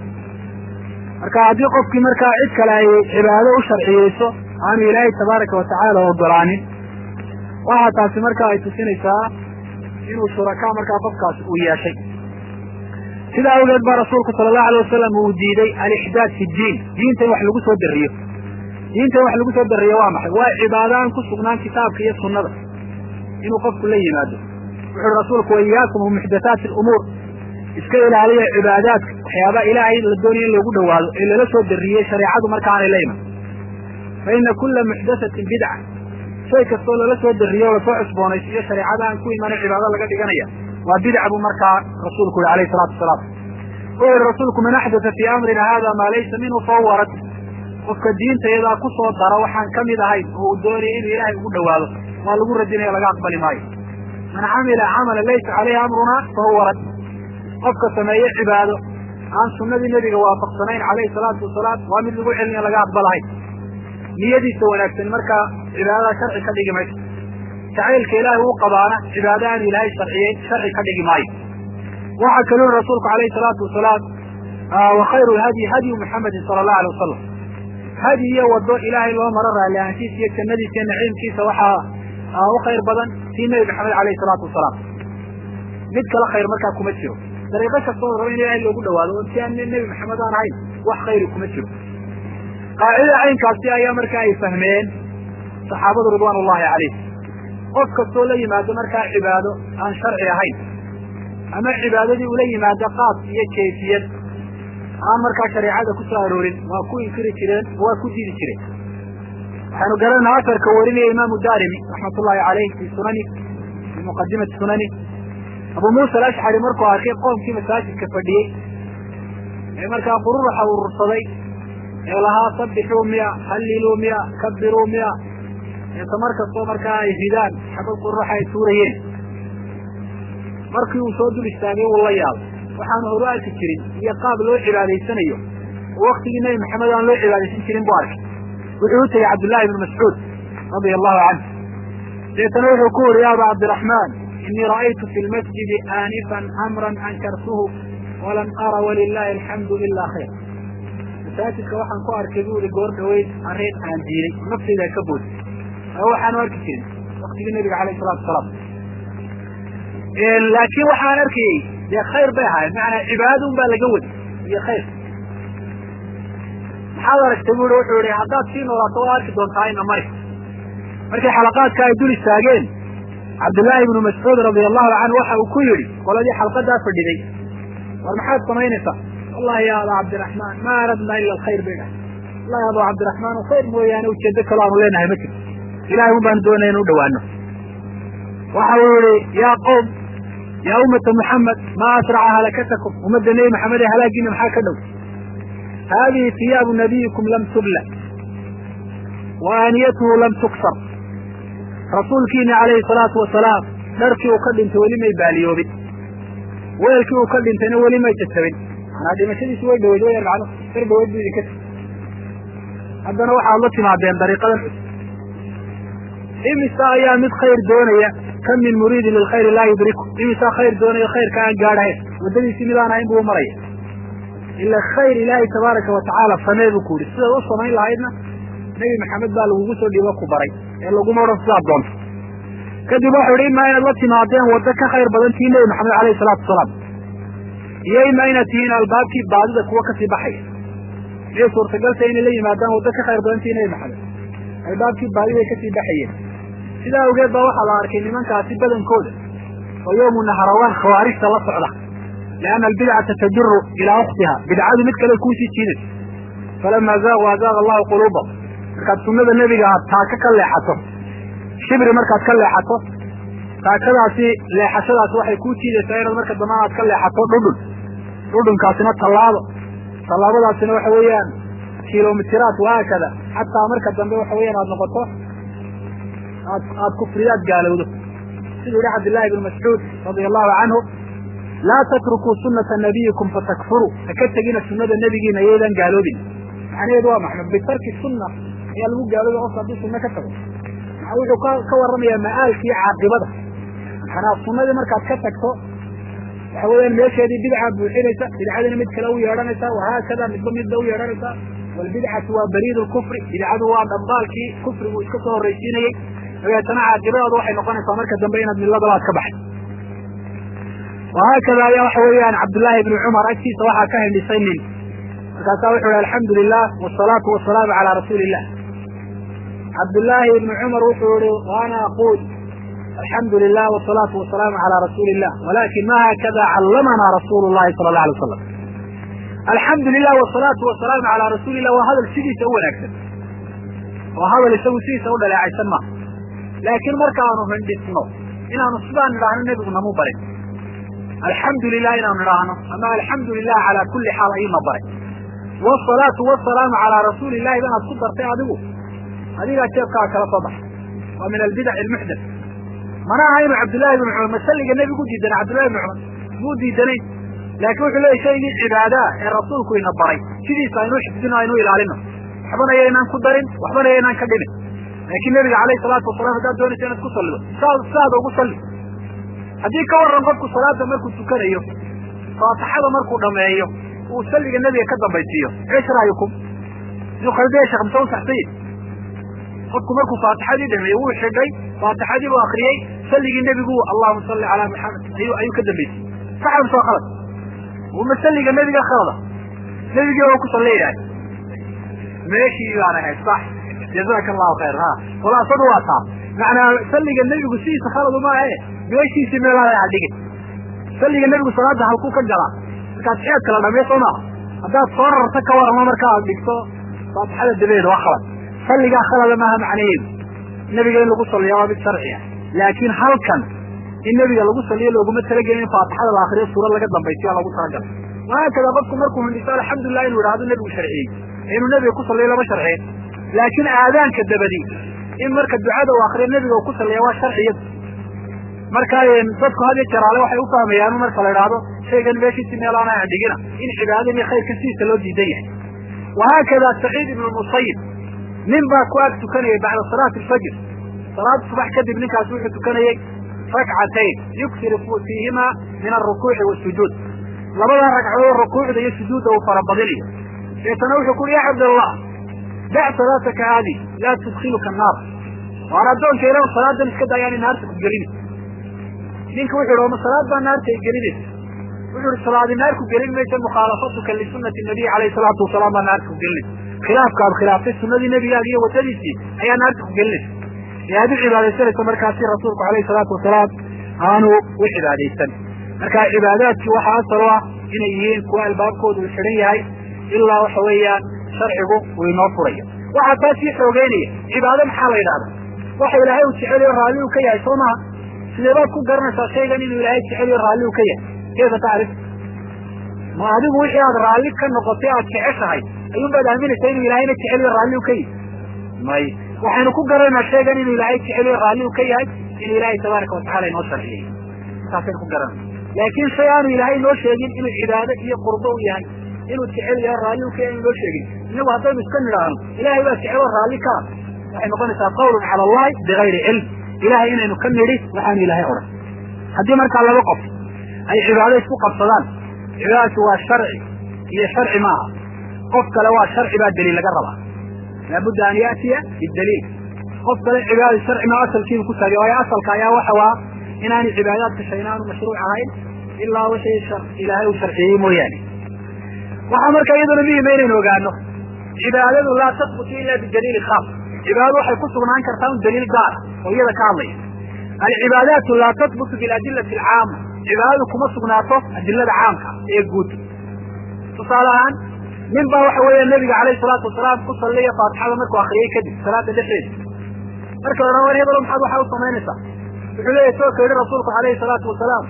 marka haddii qofkii markaa cid kale ay cibaado u sharciyeyso aanu ilaahay tabaaraka watacaala ogolaanin waxaa taasi markaa ay tusinaysaa inuu shurakaa markaa qofkaasi uu yeeshay sidaa awgeed baa rasuulku sala allahu alay wasalam uu diiday alixdaad fi diin diinta in wax lagu soo dariyo diinta in wax lagu soo dariyo waa maxay waa cibaado aan ku sugnaan kitaabka iyo sunnada inuu qofku la yimaado wuxuui rasuulku waiyaakum muxdathaati alumuur iska ilaaliya cibaadaadka waxyaaba ilaahay la doonaya in loogu dhawaado ee lala soo dariyey shareecadu marka aanay la iman fa ina kula muxdathatin bidca shay kastoo lala soo dariyo o lasoo cusboonaysiiyo shareecada aan ku imanin cibaado laga dhiganaya waa bidca buu markaa rasuulku yihi alayhi salaatu wasalaam wuxuu yihi rasuulku man axdatha fii amrina hada maa laysa minhu fahuwa rad qofka diinta iyadaa ku soo dara waxaan kamid ahayn oo uu doonaya inuu ilaahay ugu dhawaado waa lagu radinaya laga aqbali maayo man camila camalan laysa caleyhi amruna fahuwa rad qofka sameeye cibaado aan sunnadii nebiga waafaqsanayn calayhi salaatu wasalaam waa mid lagu celinayo laga aqbalahay niyadiisa wanaagsan markaa cibaadada sharci ka dhigi mayso jacaylka ilaahay uu qabaana cibaado aan ilaahay sharciyeyn sharci ka dhigi maayo waxaa kaluu yihi rasuulku calayhi salaatu wasalaam wa khayru lhadyi hadyu muxamedin sala allahu alay wasalam hadi iyo wado ilaahay loo maro raalli ahanshiisa iyo jannadiisa iyo naciimkiisa waxaa u khayr badan tii nebi maxamed alayhi salaatu wasalaam mid kale khayr markaa kuma jiro dariiqo kastoo raba in ilaahay loogu dhawaado oo si aan nebi maxamed aan ahayn wax khayri kuma jiro qaacidada caynkaasi ayaa markaa ay fahmeen saxaabadu ridwaan ullahi calayh qof kastoo la yimaado markaa cibaado aan sharci ahayn ama cibaadadii ula yimaado qaas iyo kayfiyad aan markaa shareecada ku soo aroorin waa ku inkiri jireen waa ku diidi jireen waxaanu garanaa asarka warinaya imaamu daarimi raxmatullahi caleyh fi sunani fi muqadimati sunani abu muusa alashcari markuu arkay qoomkii masaajidka fadhiyey ee markaa qururuxa urursaday ee lahaa sabixuu miya halliluu miya kabiruu miya eeta mar kastoo markaa ay ridaan xabad qururuxa ay tuurayeen markii uu soo dul istaagay wuu la yaabay waxaanu horu arki jirin iyo qaab loo cibaadaysanayo oo waktigii nebi maxamed aan loo cibaadaysan jirin buu arkay wuxuu u tegey cabdullahi ibnu mascuud radia allahu canhu deetana wuxuu ku wuri ya aba cabdiraxmaan inii ra'aytu fi lmasjidi aanifan amran ankartuhu walam ara walilahi alxamdu ila khayr masaajidka waxaan ku arkay bu ihi goor dhaweyd arrin aan diiday naftayda ka bood waxaanu arki jirin waktigii nebiga alayh salatu wasalaam laakiin waxaan arkayey dee khayr bay ahaayeen macanaa cibaadada un baa laga wadi iyo khayr maxaad aragtay bu i wuxuu yihi haddaad sii noolaato waa arki doontaa ina mari markay xalaqaadka ay dul istaageen cabdullaahi ibnu mascuud radia allahu canhu waxa uu ku yidhi qoladii xalqadaa fadhiday war maxaad samaynaysaa wallahi ya aba cabdiraxmaan ma aradna ila alkhayr bay dhahay wallahi aba cabdiraxmaan o khayr mooyaane ujeedo kaloo aanu leenahay ma jirto ilahay un baanu doonaya inu dhawaano waxa uu yihi ya qowm ya ummata muxamed ma asraca halakatakum ummadda nebi maxamed ee halaagiina maxaa ka dhow hadihi hiyaabu nabiyikum lam tubla wa aaniyatuhu lam tuksar rasuulkiina calayhi salaatu wasalaam dharkii uu ka dhintay weli may baaliyoobin weelkii uu ka dhintayna weli may jajabin manaa dhimashadiisu way dhaweyd wayaan macno dar dhaweyd bu idinka tiri haddana waxaad la timaadeen dariiqadan cusub imisa ayaa mid khayr doonaya kam min muriidin lilkhayri laa yudriku imisaa khayr doonaya khayrka aan gaadhahayn waddadiisii midaan ahayn buu maraya ila khayr ilaahay tabaaraka watacaala samee buu ku yidhi sidaad u samayn lahaydna nebi maxamed baa lagugu soo dhiibo ku baray ee laguma odhan sidaad doonto kadib waxau ihi imaa inaad la timaadeen waddo ka khayr badan tii nebi maxamed alayhi salaatu wasalaam iyo imaa inaad tihiin albaabkii baadida kuwa kasii baxaya miyay suurtagalta inay la yimaadaan waddo ka khayr badan tii nebi maxamed albaabkii baadiday kasii baxayeen sidaa awgeed baa waxaa la arkay nimankaasi badankooda oo yawmu naharawaan khawaarijta la socda lianna albidcata tajuru ilaa ukhtiha bidcadu mid kale kuusii jiidaysa falama zaaquu azaaqa allahu quluubahum markaad sunnada nebiga aad taaka ka leexato shibri markaad ka leexato taakadaasi leexashadaasi waxay kuu jiidaysaa inaad marka dambana aad ka leexato dhudhun dhudhunkaasina tallaabo tallaabadaasina waxa weeyaan kilomitiraat wahaakada xataa marka dambe waxa weeyaan aad noqoto aad aad kufriyaad gaalowdo siduu yihi cabdillahi ibnu mascuud radia allahu canhu laa tatrukuu sunata nabiyikum fatakfuruu haka tegina sunada nebigiina iyaydan gaaloobin macnaheedu waa maxmed bitarki sunna ayaa lagu gaalooba qofka hadduu sunno ka tago maa wuxuu ka ka warramayaa ma'aalkii caaqibada manaa sunnadii markaad ka tagto waxa weeyaan meesheedii bidca buuxinaysa bidcadina mid kale u yeedhanaysa wahaakada midba midba u yeedhanaysa walbidcatu waa bariid lkufri bidcadu waa dhambaalkii kufrigu iska soo horraysiinayey dabeetana caaqibadaadu waxay noqonaysaa marka dambe inaad milladalaad ka baxay wahaakada ayaa waxa weeyaan cabdullaahi ibni cumar agtiisa waxaa ka hindhisay nin markaasaa wuxuu ihi alxamdu lilah wasalaatu wasalaamu calaa rasuuli illah cabdullaahi ibni cumar wuxuu yihi waana aquul alxamdu lilah wasalaatu wasalaamu calaa rasuuli illah walakin ma haakada callamanaa rasuulu llahi sala allah alay wasalam alxamdu lilah wasalaatu wasalaamu calaa rasuuli illah waa hadal sidiisa u wanaagsan waa hadal isagu sidiisa u dhaleecaysan maaha laakiin markaanu hindhisno inaanu sidaan nidhaahno nebigu namu barin alxamdu lilah inaanu nidhaahno ama alxamdu lilah calaa kulli xaal ayuuna baray wasalaatu wasalaamu calaa rasuuli illahi banaad ku dartay adigu adigaa jeebkaa kala soo baxay waa min albidac almuxdath mana aha inuu cabdullahi ibnu cumar masalliga nebigu diidana cabdullahi ibnu cumar muu diidanayn laakiin wuxuu leeyahy shaygii cibaadaa ee rasuulku ina baray sidiisa aynuu xifdino aynuu ilaalino waxbana yaynaan ku darin waxbana yaynaan ka dhimin laakiin nebiga alayhi salaatu wasalam haddaad doonaysa inaad ku sallido saada ugu salli haddii ka warran qofku salaada markuu tukanayo faatixada markuu dhameeyo uu salliga nebiga ka dambaysiiyo eesh ra'yukum inuu khaldiya sheekh mise u saxsanya qofku markuu faatixadii dhameeyo wuu xidhay faatixadii buu akriyey salligii nebigu allahuma salli calaa maxamed ayuu ayuu ka dambaysiyey saxa mise waa khalad uma salliga nebiga khalada nebigii waa ku salliyayahay meeshii baan ahayd sax jazaka allahu khayr ha khulaasadu waa taa macnaa salliga nebigu sidiisa khaladu maahe meeshiisii meelaha ha dhigin salliga nebigu salaada halkuu ka galaa markaad xeed kala dhamey soo maaha haddaad soo rarta ka waramo marka aad dhigto faatixada dabeeda waa khalad salligaa khalada maaha macnaheedu nebiga in lagu salliya waa mid sharci ah laakiin halkan in nebiga lagu salliyo looguma talagelin in faatixada la akriyo suurad laga dambaysiyo lagu talagalay wahaakada qofku markuu hindhiso alxamdulilah inuu idhahdo nebigu sharciyey inuu nebiga ku salliyo lama sharciyen laakiin aadaanka dabadi in marka ducada uu akriyo nebiga uu ku salliya waa sharciyad marka dadku had iyo jaraale waxay u fahmayaan marka la idhaahdo shaygan meeshiisi meelaana dhigina in cibaadada iyo khayrka sidiisa loo diidan yahay wahaakada saciid ibnu musayib nin baa ku ag tukanayay bacda salaati alfajr salaada subax kadib ninkaas wuxuu tukanayey rakcatayn yuksiru fiihima min alrukuuci wasujuud labadaa ragcadood rukuucda iyo sujuudda uu farabadinayo deetana wuxuu ku uhi ya cabdallah dac salaataka haadi laa tudkiluka annaar waan addoonka ilah salaadan iska daayaan in naarta ku gelini ninka wuxu uhi oma salaad baa naarta ay gelinaysa wuxuu ihi salaadi naar ku gelin maysa mukhaalafatuka lisunati nabiy alayhi salaatu wasalaam baa naarta ku gelinaysa khilaafka aad khilaaftay sunadii nebigaaga iyo wadadiisii ayaa naarta ku gelinaysa ee aad u cibaadaysanayso markaasi rasuulku alayhi salaatu wasalaam aanu u cibaadaysan marka cibaadaadkii waxaa asal u ah inay yihiin kuwa albaabkoodu uu xidhan yahay ilaa waxa weeyaan sharcigu uu inoo furayo waxaa taa sii xoogeynaya cibaado maxaa la yidhahda waxa ilaahay uu jeceliyo raalli uu ka yahay soo maha sidee baad ku garanaysaa shaygan inuu ilaahay jeceliyo raalli uu ka yahay kayfa tacrif ma adigu wixii aad raalli ka noqotay aad jeceshahay ayuun baad aaminaysaa inuu ilaahayna jeceliyo raalli uu ka yahay may waxaynu ku garanaynaa shaygan inuu ilaahay jeceliyo raalli uu ka yahay in ilaahay tabaaraka watacala inoo sharciyey saasaynu ku garanayna laakiin shay aanu ilaahay noo sheegin inuu cibaado iyo qurbo u yahay inuu jecel yahay raalli uu ka yahay inu noo sheegin inagu haddaynu iska nidhaahno ilahay baa jecelo raalli ka ah waxay noqonaysaa qawlun cala allahi bigayri cilm ilahay inaynu ka nidhi waxaanu ilahay odhan haddii markaa laba qof ay cibaado isku qabsadaan cibaadatu waa sharci iyo sharci maaha qof kale waa sharci baa daliil laga rabaa laabudda an ya'tiya bidaliil qof kale cibaada sharci ma asalkiiba ku taagay waayo asalka ayaa waxa waa inaanay cibaadaadka shay inaanu mashruuc ahayn ilaa wixii ilaahay uu sharciyey mooyaane waxaa marka iyaduna muhima inaynu ogaano cibaadadu laa tasbutu ila bidaliili khaas cibaadadu waxay ku sugnaan kartaa un daliil gaara oo iyada ka hadlaya alcibaadaatu laa tasbutu biladillati alcaama cibaadadu kuma sugnaato adilada caamka ee guud tusaale ahaan nin baa waxa weeya nabiga calayhi salaatu wasalaam ku salliya faatixada markuu akriyey kadib salaada dhexdeeda marka la war hebelo maxaad waxaa u samaynaysaa wuxuu leeyahy soo ka yidhi rasuulku calayhi salaatu wasalaam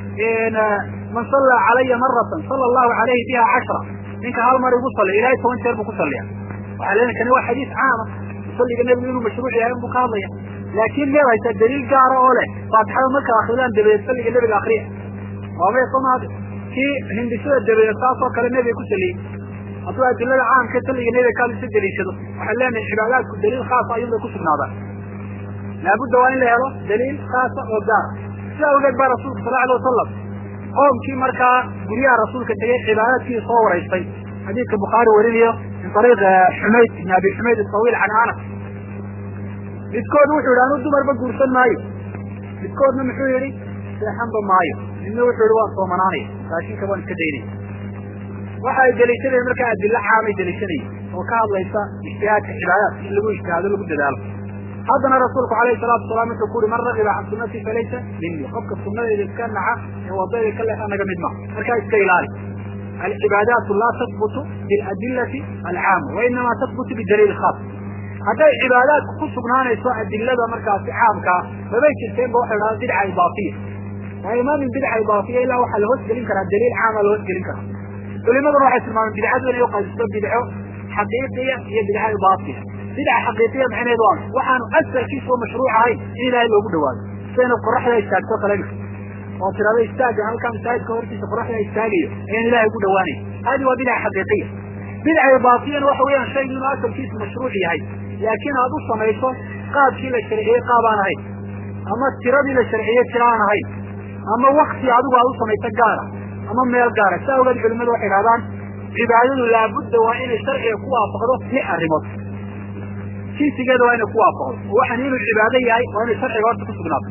man sallaa calaya maratan sala allahu calayhi biha cashra ninka hal mar igu salliya ilahay toban jeer buu ku salliya waxaa leena kani waa xadiis caama salliga nebigu inuu mashruuc yahay inbuu ka hadlaya laakin meed haysa daliil gaara oo leh faatixada marka akridaan dabadeed salliga nebiga akriya waamay somaadi kii hindisada dabadeed saas oo kale nebiga ku saliyey hadduu adilada caamka salliga nebiga kaalisa daliishado waxaan leenahay cibaadaadku daliil khaasa ayuun bay ku sugnaadaan laabudda waa in la helo daliil khaasa oo gaara sidaa awgeed baa rasuulka sal alay wasalam qoomkii markaa guryaha rasuulka tegay cibaadaadkii soo waraystay xadiidka bukhaari warinayo min ariiq xumayd ibn abi xumayd asawiil can anas midkood wuxuu yidhi anuu dumarba guursan maayo midkoodna muxuu yihi seexanba maayo midna wuxuu yihi waan soomanaanaya raashinka waan iska daynaya waxa ay daliishanayen markaa adilo caamay daliishanayen oo ka hadlaysa ijtihaadka cibaadaadka in lagu ijtihaado lagu dadaalo haddana rasuulku alayhi salaatu wasalaam wuxuu ku uhi man ragiba can sunati falaysa minii qofka sunadeyda iska naca ee wadayda ka leexa naga mid ma markaa iska ilaali alcibaadaatu laa tasbutu biladillati alcaama wainama tasbutu bidaliil khaas hadday cibaadaadku ku sugnaanayso adilada markaasi caamkaa mabay jirteen ba waxay dhahdaa bidca idaafiya waayo ma min bidca idaafiya ilaa waxaa la hoosgelin karaa daliil caama la hoosgelin karaa culimaduna waxay tilmaameen bidcadu inay uqaysto bidco xaqiiqiya iyo bidca idaafiya bidca xaqiiqiya macneheedu waa waxaanu asalkiisa oo mashruuc ahayn in ilaahay loogu dhawaado sidayna qoraxda istaagto kale oo tirada istaaga halkaa masaajidka hortiisa qoraxda istaagayo ayaan ilaahay ugu dhawaanay hadi waa bidca xaqiiqiya bidca idaafiyana waxa weeyaan shaygu inuu asalkiisu mashruuc yahay laakiin aad u samayso qaabkii la sharciyey qaab aan ahayn ama tiradii la sharciyey tira aan ahayn ama wakti adigu aad u samayso gaara ama meel gaara saa ogeed culimadu waxay dhahdaan cibaadadu laabudda waa inay sharciga ku waafaqdo lix arrimood jinsigeeda waa inay ku waafaqdo oo waxaan inuu cibaado yahay waa inay sharciga horta ku sugnaato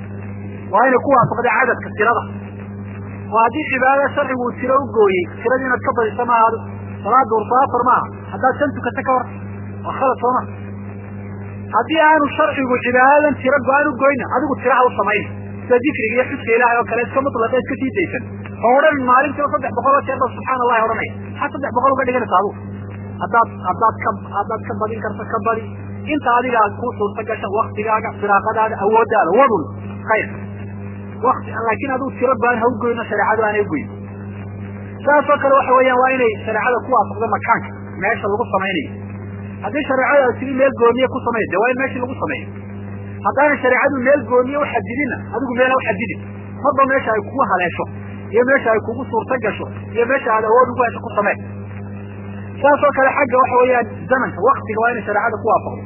waa inay ku waafaqda cadadka tirada oo haddii cibaadada sharcigu uu tiro u gooyey tiradii inaad ka badisa maaha adigu salaada urso afar maaha haddaad shan tukata ka war waa khalad sooma haddii aanu sharcigu cibaadadan tiro go-aan u goyna adigu tiraha u samayna sida dikriga iyo xuska ilaahay oo kale iska mutlaqa iska sii daysan oo odhan maalintiiba saddex boqol oo jeer ba subxaana allahi odhanaya maxaa saddex boqol uga dhiganaysa adigu haddaad haddaad ka haddaad ka badin karto ka badi inta adiga aad ku suurta gasha waktigaaga firaaqadaada awooddaada wadun khayr wati laakiin adigu tiro go-aan ha u goyno shareecadu aanay ugoyn saas oo kale waxa weeyaan waa inay shareecada ku waafaqdo makaanka meesha lagu samaynayo haddii shareecada sidii meel gooniye ku samey de waa in meeshii lagu sameeyo haddaana shareecadu meel gooniye uxadidina adigu meel ha uxadidin marba meesha ay kugu haleesho iyo meesha ay kugu suurta gasho iyo meesha aad awood ugu hesho ku samee saas oo kale xagga waxa weeyaan zamanka waktiga waa inay shareecada ku waafaqdo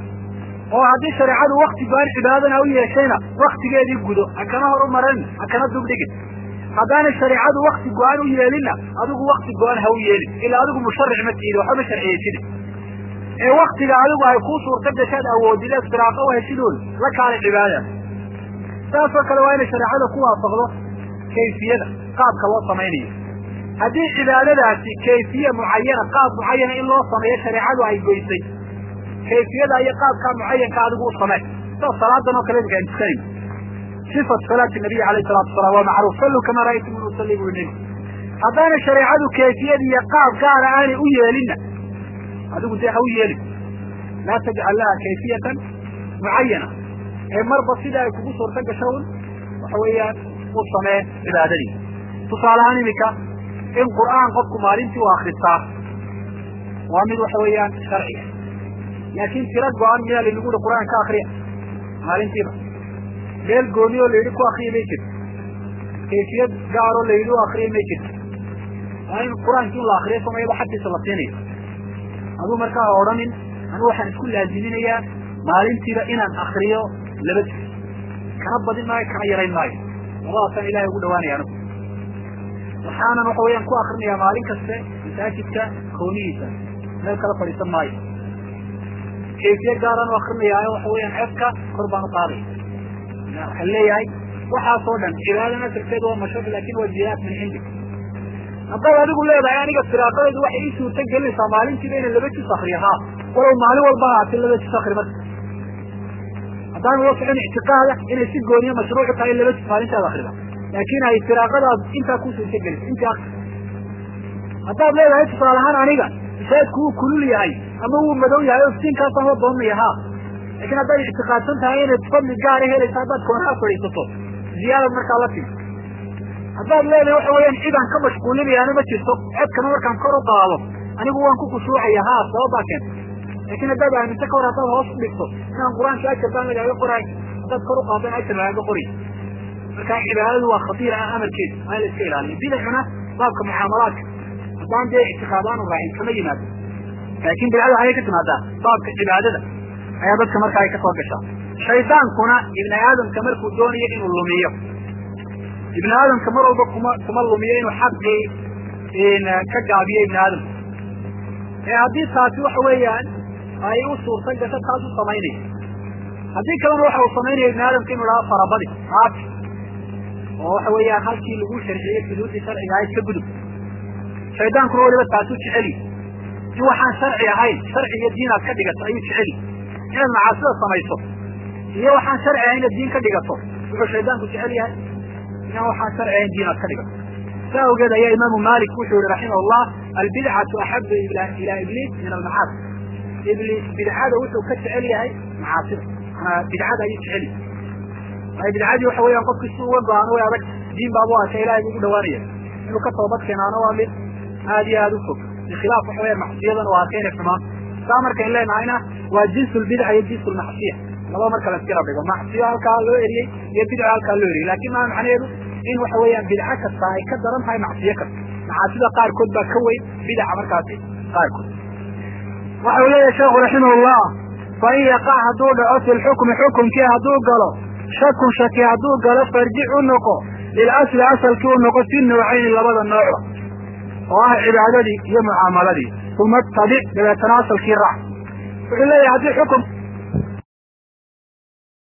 oo haddii shareecadu wakti go-aan cibaadadana u yeeshayna waktigeedii gudo ha kana hor u maran ha kana dubdhigin haddaanay shareecadu wakti go-aan u yeelinna adigu wakti go-aan ha u yeelin ilaa adigu musharic ma tiidi waxba ma sharciyeysid ee waktiga adigu ay kuu suurta gashaad awoodideed firaaqo u heshidood la kaalay cibaadada saas oo kale waa inay shareecada ku waafaqdo kayfiyada qaabka loo samaynayo haddii cibaadadaasi kayfiye mucayana qaab mucayana in loo sameeyo shareecadu ay goysay kayfiyada iyo qaabkaa mucayanka adigu u samey soo salaadan oo kale imika aan tukanay sifat salaati nabiy alayhi salatu wasalaam waa macruuf sallu kama ra'aytum usalli bu nabi haddaana shareecadu kayfiyada iyo qaab gaara aanay u yeelinna adigu dee ha u yeelin laa tajcal laha kayfiyatan mucayana ee marba sida ay kugu suurta gasho un waxa weeyaan u samee cibaadadii tusaale ahaan imika in qur'aan qofku maalintii u akristaa waa mid waxa weeyaan sharciga laakin tiro go-an miyaa laynagu uri qur'aan ka akriya maalintiiba meel gooni oo la yidhi ku akriya may jirto kayfiyad gaaroo la yidhi u akriya may jirto waa in qur-aankii un la akriyo somayaba xaggiisa la siinayo aduu markaa ha odhanin anigu waxaan isku laaziminayaa maalintiiba inaan akriyo laba juz kana badin maayo kana yarayn maayo labadaasaan ilahay ugu dhawaanaya anigu waxaanan waxa weeyaan ku akrinayaa maalin kaste masaajidka kawnihiisa meel kala fadhiisan maayo kayfiye gaaraan u akrinayaayo waxa weeyaan codka kor baan u qaaday waxaan leeyahay waxaasoo dhan cibaadana darteed waa mashruuc laakin waa jihaad min cindik haddaad adigu leedahay aniga firaaqadeedu waxay ii suurta gelinaysaa maalintiiba inaan laba juz akriyo haa walow maalin walba haatee laba juz akri marka haddaan ula socon ictiqaada inay si gooniya mashruucu tahay in laba juz maalintaada akrida laakin ay firaaqadaad intaa ku suurta gelisa intii akri haddaad leedahay tusaale ahaan aniga masaajidku wuu kulul yahay ama wuu madow yahay oo iftiinkaasaan la doonaya haa lakin haddaad ictiqaadsan tahay inaad fadli gaara helaysa haddaad koonaha fadhiisato ziyaadad markaa la timi haddaad leedahay waxa weeyaan cidaan ka mashquulinayaana ma jirto codkana markaan kor u qaado anigu waan ku khushuucaya haa sababaa keenta lakin haddaad aaminta ka hor haddaad hoos u dhigto inaan qur-aanka ajar baan lagaaga qoraay haddaad kor u qaadana ajar lagaaga qoray marka cibaadadu waa khatiir ah amarkeeda waa in la iska ilaaliyo bidacuna baabka mucaamalaadka haddaan dee ictiqaad aanu raacin kama yimaado laakin bidcada waxay ka timaadaa baabka cibaadada ayaa dadka markaa ay ka soo gashaa shaydaankuna ibni aadamka markuu doonayo inuu lumiyo ibni aadamka mar walba kuma kuma lumiyo inuu xaqii ka gaabiyo ibni aadamka ee haddii taasi waxa weeyaan ay u suurta gasho taas u samaynaya haddii kalena waxa uu samaynaya ibni aadamka inu dhaha farabadi aati oo waxa weeyaan halkii lagu sharciyey xuduudii sharciga ahayd ka gudub shaydaankuna waliba taasi u jeceli in waxaan sharci ahayn sharci iyo diin aad ka dhigato ayuu jeceli inaad macaasida samayso iyo waxaan sharci ahayn inaad diin ka dhigato wuxuu shaydaanku jecel yahay inaan waxaan sharci ahayn diin aad ka dhigato saa awgeed ayaa imaamu malik wuxuu yihi raximahullah albidcatu axabu ilaa ibliis min almacaasi ibliis bidcada wuxuu ka jecel yahay macaasida manaa bidcada ayuu jecel yahay waayo bidcadii waxa weeyaan qofki si uga go-aano way adag diin baabu arka ilahay buu ugu dhawaanaya inuu ka toobad keenaana waa mid aad iyo aada u fog bikhilaaf waxa weyan macsiyadana waa arka inay xumaan saa markayn leenahayna waa jins lbidca iyo jins lmacsiya laba marka la iskala dhigo macsiyo halkaa loo eriyey iyo bidca halkaa loo eriyey lakin maa macnaheedu in waxa weeyaan bidco kasta ay ka daran tahay macsiyo kasta macaasida qaarkood baa ka weyn bidaca markaasi qaarkood waxa uu leeyahay sheekhu raximahullah fain yaqac hadduu dhaco fi lxukmi xukumkii hadduu galo shakun shaki hadduu galo farjic u noqo lilasli asalkii u noqo fi nawcayni labada noocba oo ah cibaadadii iyo mucaamaladii uma tabic dabeetana asalkii raac wuxuu leeyahay haddii xukum